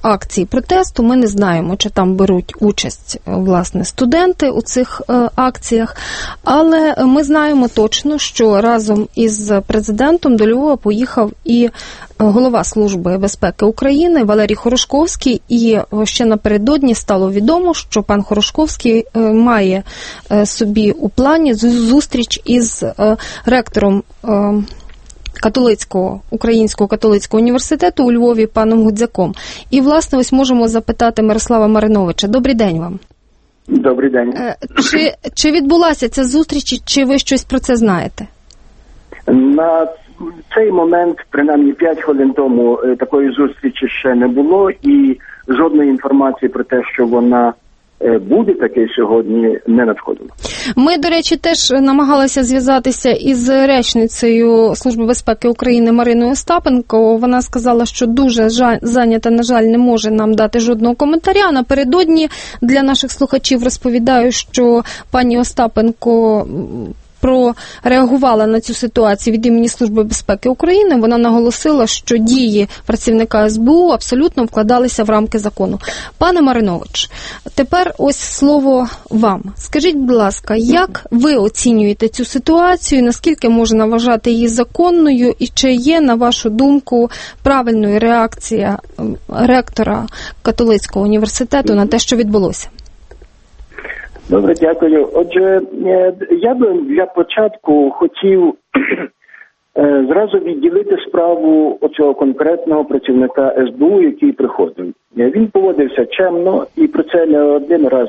акції протесту. Ми не знаємо, чи там беруть участь, власне, студенти у цих акціях, але ми знаємо точно, що разом із президентом до Львова поїхав і голова Служби безпеки України Валерій Хорошковський, і ще напередодні стало відомо, що пан Хорошковський має собі у плані зустріч із ректором католицького, Українського католицького університету у Львові паном Гудзяком. І, власне, ось можемо запитати Мирослава Мариновича. Добрий день вам. Добрий день. Чи, чи відбулася ця зустріч, чи ви щось про це знаєте? На цей момент, принаймні п'ять хвилин тому, такої зустрічі ще не було, і жодної інформації про те, що вона буде таке сьогодні, не надходило. Ми, до речі, теж намагалися зв'язатися із речницею Служби безпеки України Мариною Остапенко. Вона сказала, що дуже жаль, зайнята, на жаль, не може нам дати жодного коментаря. Напередодні для наших слухачів розповідаю, що пані Остапенко прореагувала на цю ситуацію від імені Служби безпеки України. Вона наголосила, що дії працівника ес бе у абсолютно вкладалися в рамки закону. Пане Маринович, тепер ось слово вам. Скажіть, будь ласка, як ви оцінюєте цю ситуацію, наскільки можна вважати її законною, і чи є, на вашу думку, правильною реакція ректора католицького університету на те, що відбулося? Добре, дякую. Отже, я би для початку хотів зразу відділити справу оцього конкретного працівника ес бе у, який приходив. Він поводився чемно, і про це не один раз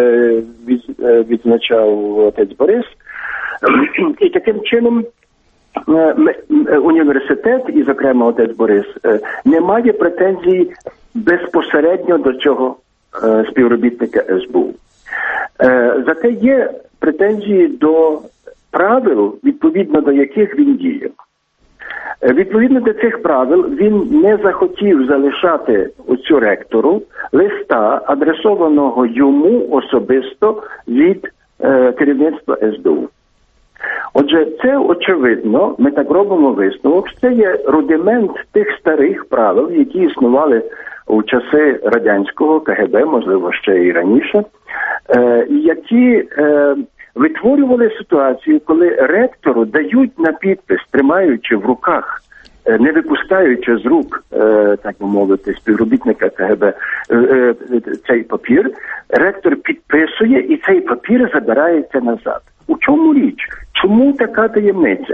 відзначав отець Борис. І таким чином університет, і зокрема отець Борис, не має претензій безпосередньо до цього співробітника ес бе у. Зате є претензії до правил, відповідно до яких він діє. Відповідно до цих правил він не захотів залишати оцю ректору листа, адресованого йому особисто від е, керівництва ес бе у. Отже, це очевидно, ми так робимо висновок, це є рудимент тих старих правил, які існували у часи радянського ка ге бе, можливо, ще і раніше, е, які е, витворювали ситуацію, коли ректору дають на підпис, тримаючи в руках, е, не випускаючи з рук, е, так би мовити, співробітника ка ге бе, е, е, цей папір, ректор підписує і цей папір забирається назад. У чому річ? Чому така таємниця?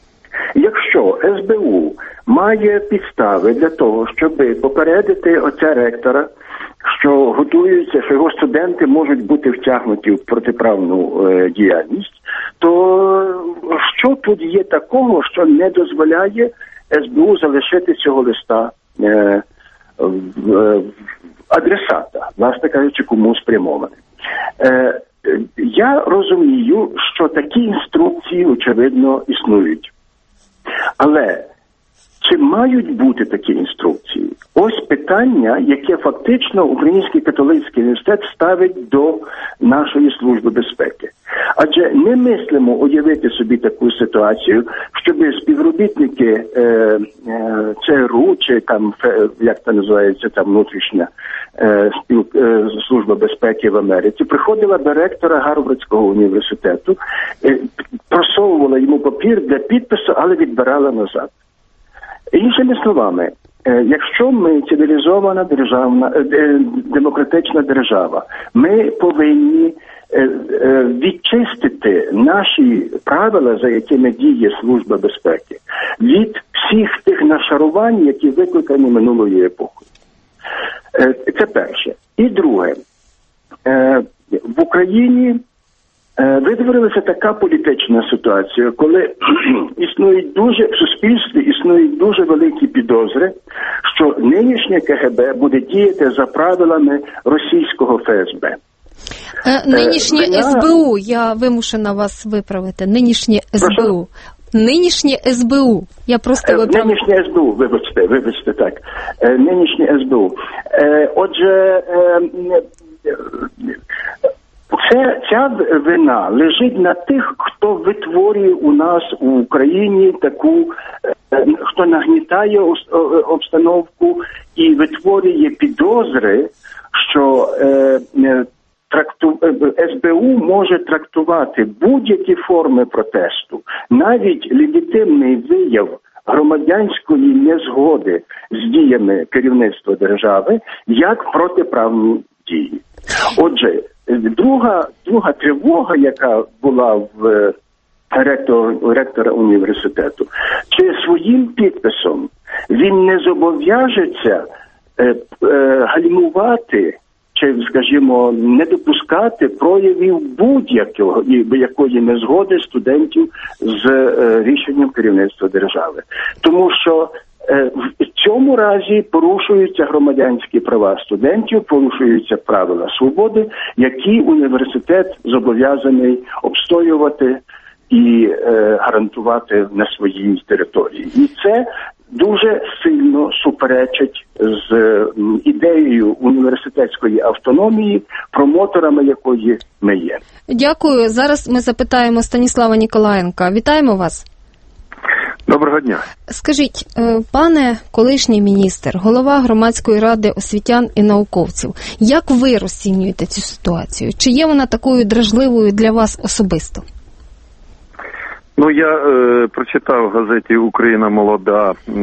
Якщо ес бе у має підстави для того, щоб попередити отця ректора, що готуються, що його студенти можуть бути втягнуті в протиправну е, діяльність, то що тут є такого, що не дозволяє ес бе у залишити цього листа е, в, е, адресата, власне кажучи, кому спрямований? Е, я розумію, що такі інструкції, очевидно, існують. Але чи мають бути такі інструкції? Ось питання, яке фактично Український католицький університет ставить до нашої служби безпеки. Адже не мислимо уявити собі таку ситуацію, щоб співробітники е, е, це ер у, чи там, як це називається, там внутрішня е, спів, е, служба безпеки в Америці, приходила до ректора Гарвардського університету, е, просовувала йому папір для підпису, але відбирала назад. Іншими словами, якщо ми цивілізована державна, демократична держава, ми повинні відчистити наші правила, за якими діє Служба безпеки, від всіх тих нашарувань, які викликані минулою епохою. Це перше. І друге, в Україні витворилася така політична ситуація, коли існують дуже, в суспільстві існують дуже великі підозри, що нинішнє ка ге бе буде діяти за правилами російського еф ес бе. Нинішнє е, ес бе у, я вимушена вас виправити, нинішнє ес бе у. Нинішнє ес бе у. Я просто виправ... Нинішнє ес бе у, вибачте, вибачте, так. Нинішнє ес бе у. Отже, Це, ця вина лежить на тих, хто витворює у нас у Україні таку, хто нагнітає обстановку і витворює підозри, що е, тракту, ес бе у може трактувати будь-які форми протесту, навіть легітимний вияв громадянської незгоди з діями керівництва держави, як протиправні дії. Отже, друга, друга тривога, яка була в ректор, ректора університету, чи своїм підписом він не зобов'яжеться е, е, гальмувати чи, скажімо, не допускати проявів будь-якої незгоди студентів з е, рішенням керівництва держави. Тому що е, в цьому разі порушуються громадянські права студентів, порушуються правила свободи, які університет зобов'язаний обстоювати і е, гарантувати на своїй території. І це дуже сильно суперечить з е, ідеєю університетської автономії, промоторами якої ми є. Дякую. Зараз ми запитаємо Станіслава Ніколаєнка. Вітаємо вас. Доброго дня. Скажіть, пане колишній міністр, голова громадської ради освітян і науковців, як ви розцінюєте цю ситуацію? Чи є вона такою дражливою для вас особисто? Ну, я е, прочитав в газеті «Україна молода» е,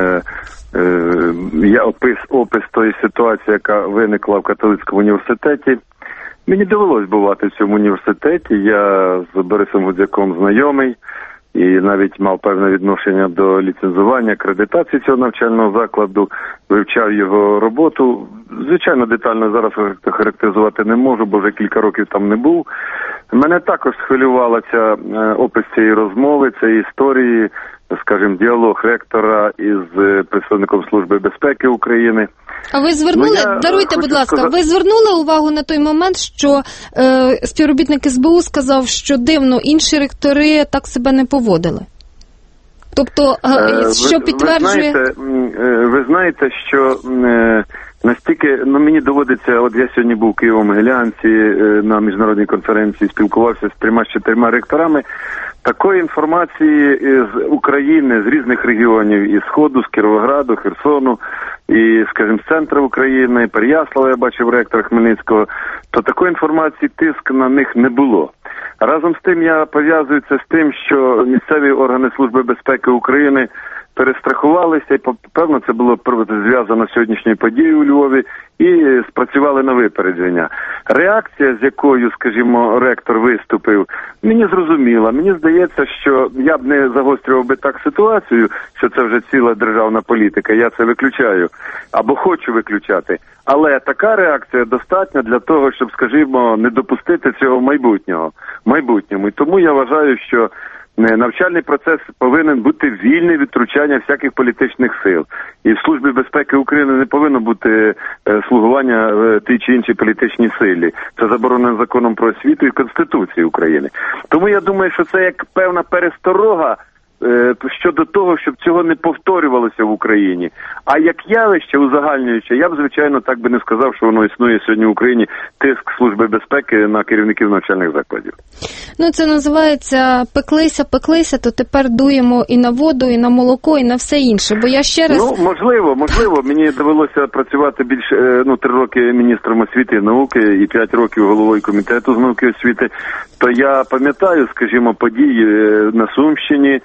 е, я опис, опис тої ситуації, яка виникла в католицькому університеті. Мені довелось бувати в цьому університеті. Я з Борисом Гудзяком знайомий і навіть мав певне відношення до ліцензування, акредитації цього навчального закладу, вивчав його роботу. Звичайно, детально зараз характеризувати не можу, бо вже кілька років там не був. Мене також схвилювала ця опис цієї розмови, цієї історії, скажімо, діалог ректора із представником Служби безпеки України. А ви звернули, ну, даруйте, будь ласка, сказати... ви звернули увагу на той момент, що е, співробітник ес бе у сказав, що дивно, інші ректори так себе не поводили? Тобто, е, що підтверджує... Ви знаєте, ви знаєте, що е, настільки, ну мені доводиться, от я сьогодні був в Києво-Могилянці е, на міжнародній конференції, спілкувався з трьома з чотирма ректорами. Такої інформації з України, з різних регіонів, із Сходу, з Кіровограду, Херсону, і, скажімо, з центру України, Переяслава, я бачив ректора Хмельницького, то такої інформації, тиск на них не було. Разом з тим я пов'язую це з тим, що місцеві органи Служби безпеки України перестрахувалися, і, певно, це було зв'язано з сьогоднішньою подією у Львові, і спрацювали на випередження. Реакція, з якою, скажімо, ректор виступив, мені зрозуміла. Мені здається, що я б не загострював би так ситуацію, що це вже ціла державна політика, я це виключаю, або хочу виключати. Але така реакція достатня для того, щоб, скажімо, не допустити цього майбутнього, майбутньому. І тому я вважаю, що навчальний процес повинен бути вільний від втручання всяких політичних сил. І в Службі безпеки України не повинно бути слугування тій чи іншій політичній силі. Це заборонено законом про освіту і Конституцією України. Тому я думаю, що це як певна пересторога щодо того, щоб цього не повторювалося в Україні. А як явище узагальнююче, я б, звичайно, так би не сказав, що воно існує сьогодні в Україні, тиск Служби безпеки на керівників навчальних закладів. Ну, це називається пеклися, пеклися, то тепер дуємо і на воду, і на молоко, і на все інше. Бо я ще раз... Ну, можливо, можливо. Мені довелося працювати більше, ну, три роки міністром освіти і науки і п'ять років головою комітету з науки і освіти. То я пам'ятаю, скажімо, події на Сумщині,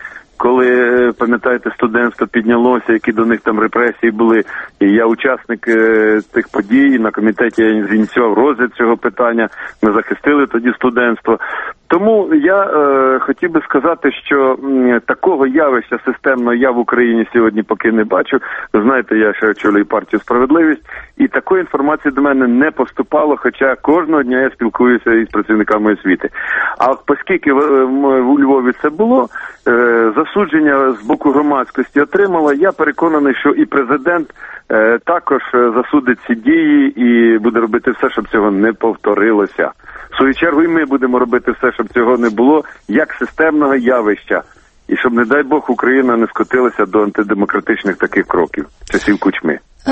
коли, пам'ятаєте, студентство піднялося, які до них там репресії були, і я учасник е, тих подій, на комітеті я зініціював розгляд цього питання, ми захистили тоді студентство. Тому я е, хотів би сказати, що м, такого явища системного я в Україні сьогодні поки не бачу. Ви знаєте, я ще очолюю партію «Справедливість», і такої інформації до мене не поступало, хоча кожного дня я спілкуюся із працівниками освіти. А оскільки в, в, у Львові це було, е, засудження з боку громадськості отримала, я переконаний, що і президент е, також засудить ці дії і буде робити все, щоб цього не повторилося. В свою чергу і ми будемо робити все, щоб цього не було, як системного явища. І щоб, не дай Бог, Україна не скотилася до антидемократичних таких кроків, часів Кучми. Де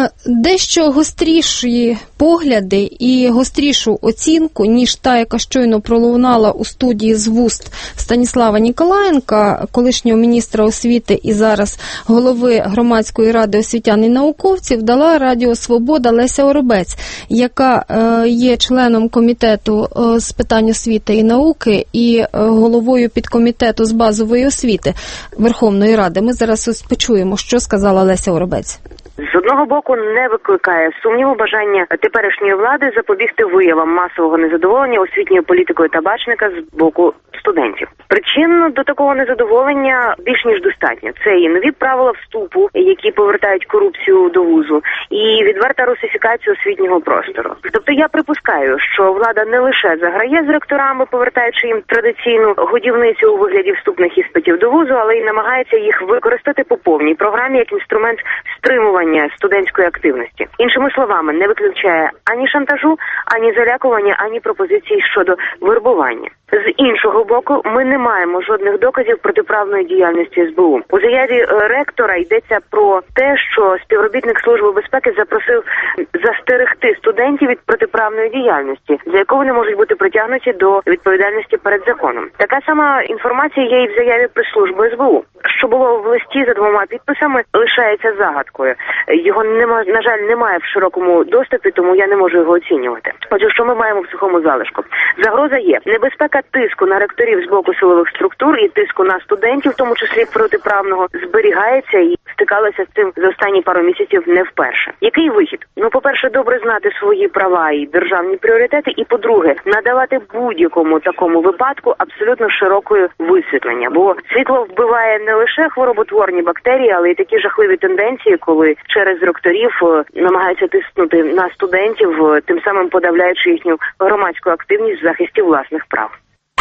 дещо гостріші погляди і гострішу оцінку, ніж та, яка щойно пролунала у студії з вуст Станіслава Ніколаєнка, колишнього міністра освіти і зараз голови Громадської ради освітян і науковців, дала Радіо Свобода Леся Оробець, яка е, є членом комітету е, з питань освіти і науки і е, головою підкомітету з базової освіти Верховної Ради. Ми зараз ось почуємо, що сказала Леся Оробець. З одного боку, не викликає сумніву бажання теперішньої влади запобігти виявам масового незадоволення освітньою політикою табачника з боку студентів. Причин до такого незадоволення більш ніж достатньо. Це і нові правила вступу, які повертають корупцію до вузу, і відверта русифікація освітнього простору. Тобто я припускаю, що влада не лише заграє з ректорами, повертаючи їм традиційну годівницю у вигляді вступних іспитів до вузу, але й намагається їх використати по повній програмі як інструмент стримування студентської активності. Іншими словами, не виключає ані шантажу, ані залякування, ані пропозицій щодо вербування. З іншого боку, ми не маємо жодних доказів протиправної діяльності ес бе у. У заяві ректора йдеться про те, що співробітник Служби безпеки запросив застерегти студентів від протиправної діяльності, за яку вони можуть бути притягнуті до відповідальності перед законом. Така сама інформація є і в заяві прес-служби ес бе у. Що було в листі за двома підписами, лишається загадкою. Його, нема, на жаль, немає в широкому доступі, тому я не можу його оцінювати. Отже, що ми маємо в сухому залишку? Загроза є. Небезпека тиску на ректорів з боку силових структур і тиску на студентів, в тому числі протиправного, зберігається і стикалася з цим за останні пару місяців не вперше. Який вихід? Ну, по-перше, добре знати свої права і державні пріоритети, і, по-друге, надавати будь-якому такому випадку абсолютно широкою висвітлення, бо світло вбиває не лише хвороботворні бактерії, але й такі жахливі тенденції, коли через ректорів намагаються тиснути на студентів, тим самим подавляючи їхню громадську активність в захисті власних прав.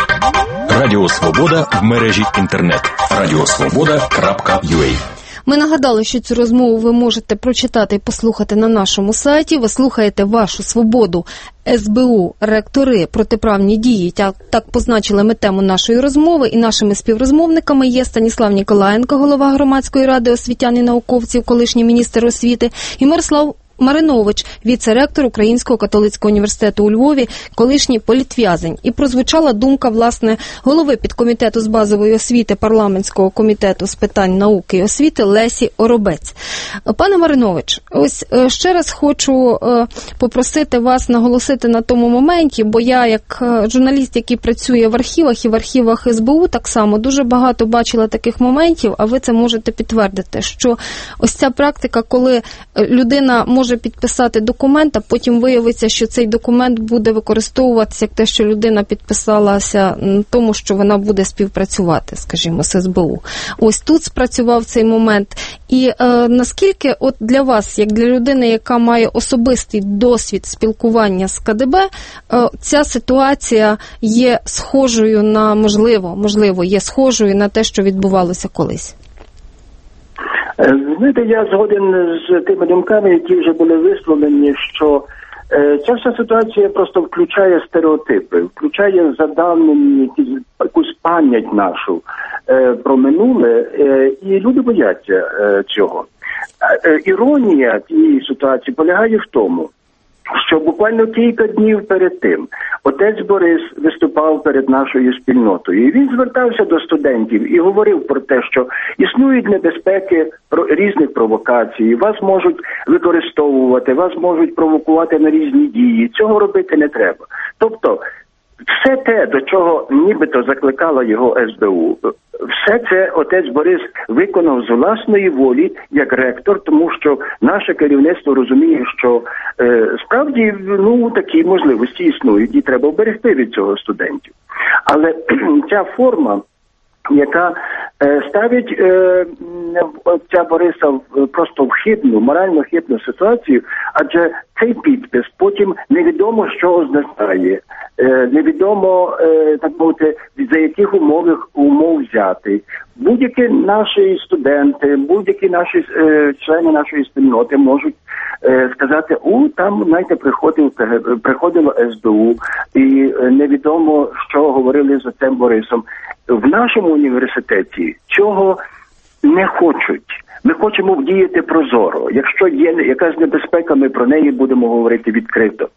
Радіо Свобода в мережі інтернет. радіосвобода крапка ю а. Ми нагадали, що цю розмову ви можете прочитати і послухати на нашому сайті. Ви слухаєте «Вашу свободу». ес бе у, ректори, протиправні дії. Так, так позначили ми тему нашої розмови. І нашими співрозмовниками є Станіслав Ніколаєнко, голова Громадської ради освітян і науковців, колишній міністр освіти, і Мирослав Маринович, віце-ректор Українського католицького університету у Львові, колишній політв'язень. І прозвучала думка, власне, голови підкомітету з базової освіти парламентського комітету з питань науки і освіти Лесі Оробець. Пане Маринович, ось ще раз хочу попросити вас наголосити на тому моменті, бо я, як журналіст, який працює в архівах і в архівах ес бе у, так само дуже багато бачила таких моментів, а ви це можете підтвердити, що ось ця практика, коли людина може підписати документ, а потім виявиться, що цей документ буде використовуватися як те, що людина підписалася на тому, що вона буде співпрацювати, скажімо, з ес бе у. Ось тут спрацював цей момент. І е, наскільки от для вас, як для людини, яка має особистий досвід спілкування з ка де бе, е, ця ситуація є схожою на, можливо, можливо, є схожою на те, що відбувалося колись? Знаєте, я згоден з тими думками, які вже були висловлені, що е, ця вся ситуація просто включає стереотипи, включає задавнені якісь, якусь пам'ять нашу е, про минуле, е, і люди бояться е, цього. Е, іронія цієї ситуації полягає в тому, що буквально кілька днів перед тим отець Борис виступав перед нашою спільнотою. І він звертався до студентів і говорив про те, що існують небезпеки різних провокацій, вас можуть використовувати, вас можуть провокувати на різні дії. Цього робити не треба. Тобто, все те, до чого нібито закликала його ес бе у, все це отець Борис виконав з власної волі як ректор, тому що наше керівництво розуміє, що е, справді ну, такі можливості існують і треба вберегти від цього студентів. Але ця форма, яка е, ставить е, отця Бориса в, просто в хибну, морально хибну ситуацію, адже цей підпис потім невідомо, що означає, е, невідомо, е, так мовити, за яких умов, умов взяти. Будь-які наші студенти, будь-які наші е, члени нашої спільноти можуть е, сказати, у, там, знаєте, приходив, приходило ес бе у, і е, невідомо, що говорили з отцем Борисом. В нашому університеті цього не хочуть. Ми хочемо діяти прозоро. Якщо є якась небезпека, ми про неї будемо говорити відкрито.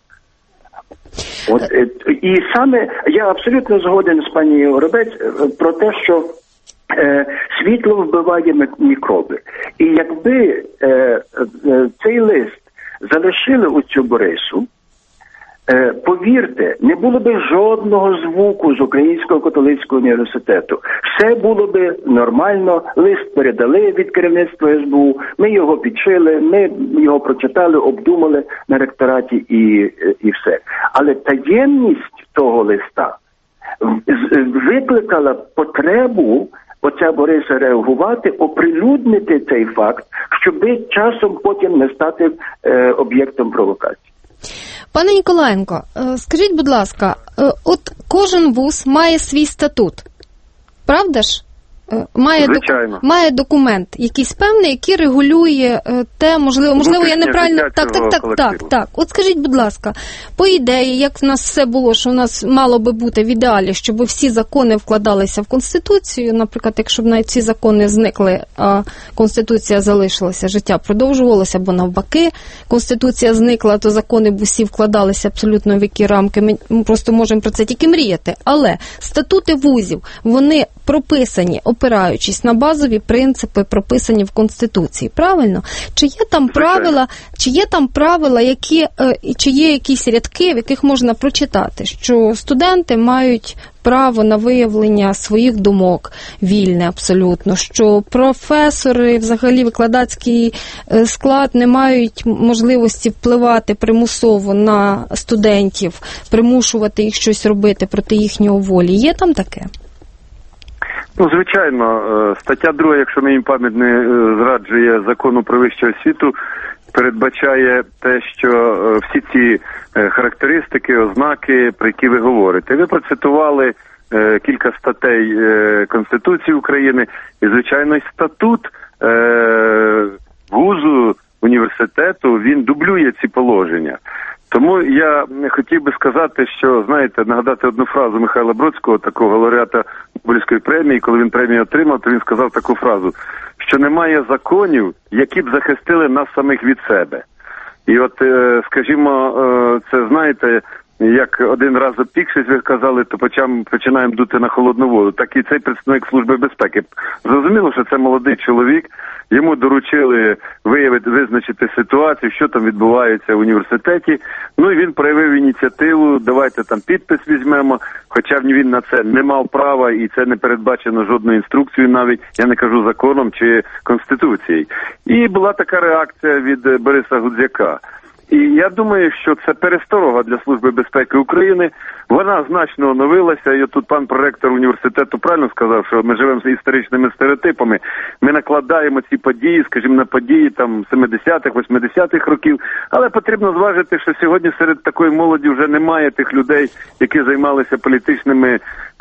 От, і саме я абсолютно згоден з пані Горобець про те, що е, світло вбиває мікроби. І якби е, е, цей лист залишили у цю Борису, е, повірте, не було би жодного звуку з Українського католицького університету. Все було би нормально, лист передали від керівництва ес бе у, ми його підшили, ми його прочитали, обдумали на ректораті і, і все. Але таємність того листа викликала потребу оця Бориса реагувати, оприлюднити цей факт, щоб часом потім не стати е, об'єктом провокації. Пане Ніколаєнко, скажіть, будь ласка, от кожен вуз має свій статут, правда ж? Має, Звичайно. Доку, має документ якийсь певний, який регулює те, можливо, можливо, я неправильно... Так, так, так, так, так. От скажіть, будь ласка, по ідеї, як в нас все було, що в нас мало би бути в ідеалі, щоб всі закони вкладалися в Конституцію, наприклад, якщо б навіть ці закони зникли, а Конституція залишилася, життя продовжувалося, або навпаки, Конституція зникла, то закони б усі вкладалися абсолютно в які рамки, ми просто можемо про це тільки мріяти. Але статути вузів, вони прописані, опираючись на базові принципи, прописані в Конституції, правильно? Чи є там правила, чи є там правила, які, чи є якісь рядки, в яких можна прочитати, що студенти мають право на виявлення своїх думок, вільне абсолютно, що професори, взагалі викладацький склад не мають можливості впливати примусово на студентів, примушувати їх щось робити проти їхнього волі. Є там таке? Ну, звичайно, стаття друга, якщо мені пам'ять не зраджує закону про вищу освіту, передбачає те, що всі ці характеристики, ознаки, про які ви говорите. Ви процитували кілька статей Конституції України, і, звичайно, і статут вузу, університету, він дублює ці положення. Тому я хотів би сказати, що, знаєте, нагадати одну фразу Михайла Бродського, такого лауреата Нобелівської премії, коли він премію отримав, то він сказав таку фразу, що немає законів, які б захистили нас самих від себе. І от, скажімо, це, знаєте, як один раз опікшись, ви казали, то починаємо дути на холодну воду. Так і цей представник Служби безпеки. Зрозуміло, що це молодий чоловік, йому доручили виявити, визначити ситуацію, що там відбувається в університеті. Ну і він проявив ініціативу, давайте там підпис візьмемо, хоча він на це не мав права і це не передбачено жодною інструкцією навіть, я не кажу законом чи Конституцією. І була така реакція від Бориса Гудзяка. І я думаю, що це пересторога для Служби безпеки України. Вона значно оновилася, і тут пан проректор університету правильно сказав, що ми живемо з історичними стереотипами. Ми накладаємо ці події, скажімо, на події там семидесятих, восьмидесятих років, але потрібно зважити, що сьогодні серед такої молоді вже немає тих людей, які займалися політичними,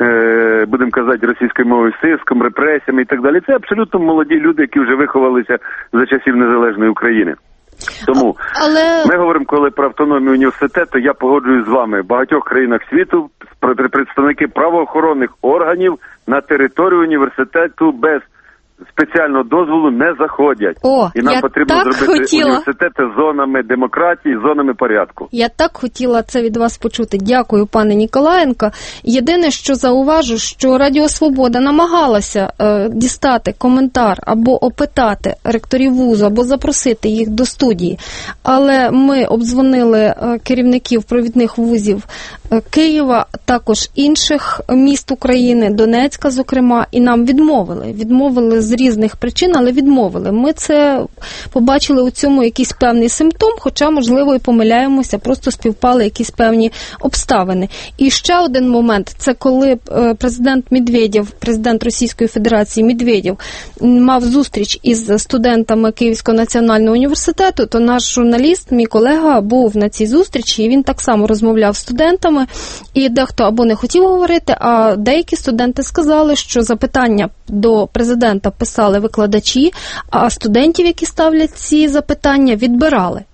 е, будемо казати, російською мовою, сиском, репресіями і так далі. Це абсолютно молоді люди, які вже виховалися за часів незалежної України. Тому Але... ми говоримо, коли про автономію університету, я погоджуюсь з вами. В багатьох країнах світу представники правоохоронних органів на територію університету без спеціального дозволу не заходять. О, і нам потрібно зробити хотіла. університети зонами демократії, зонами порядку. Я так хотіла це від вас почути. Дякую, пане Ніколаєнко. Єдине, що зауважу, що Радіо Свобода намагалася е, дістати коментар або опитати ректорів вузу, або запросити їх до студії. Але ми обдзвонили е, керівників провідних вузів е, Києва, також інших міст України, Донецька, зокрема, і нам відмовили. Відмовили з різних причин, але відмовили. Ми це побачили у цьому якийсь певний симптом, хоча, можливо, і помиляємося, просто співпали якісь певні обставини. І ще один момент, це коли президент Медведєв, президент Російської Федерації Медведєв мав зустріч із студентами Київського національного університету, то наш журналіст, мій колега, був на цій зустрічі, і він так само розмовляв з студентами, і дехто або не хотів говорити, а деякі студенти сказали, що запитання до президента писали викладачі, а студентів, які ставлять ці запитання, відбирали.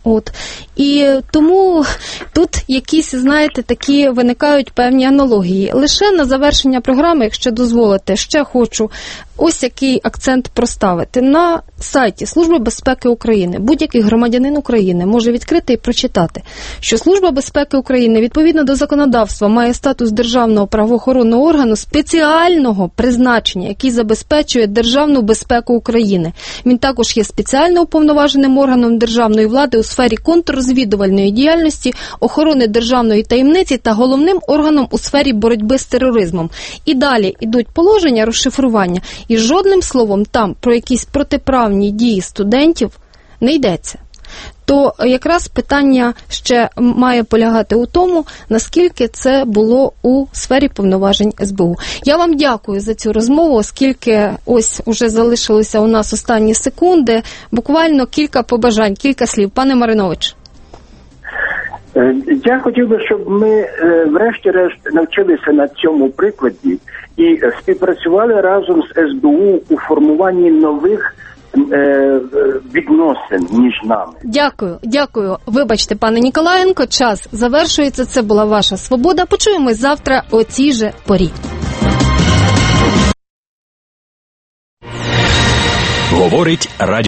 От. І тому тут якісь, знаєте, такі виникають певні аналогії. Лише на завершення програми, якщо дозволите, ще хочу ось який акцент проставити. На сайті Служби безпеки України будь-який громадянин України може відкрити і прочитати, що Служба безпеки України відповідно до законодавства має статус державного правоохоронного органу спеціального призначення, який забезпечує державну безпеку України. Він також є спеціально уповноваженим органом державної влади у сфері контррозвідувальної діяльності, охорони державної таємниці та головним органом у сфері боротьби з тероризмом. І далі йдуть положення, розшифрування, і жодним словом там про якісь протиправні дії студентів не йдеться. То якраз питання ще має полягати у тому, наскільки це було у сфері повноважень ес бе у. Я вам дякую за цю розмову, оскільки ось уже залишилися у нас останні секунди. Буквально кілька побажань, кілька слів. Пане Маринович. Я хотів би, щоб ми врешті-решт навчилися на цьому прикладі і співпрацювали разом з ес бе у у формуванні нових відносин між нами. Дякую, дякую. Вибачте, пане Ніколаєнко, час завершується. Це була ваша «Свобода». Почуємось завтра о цій же порі. Говорить радіо.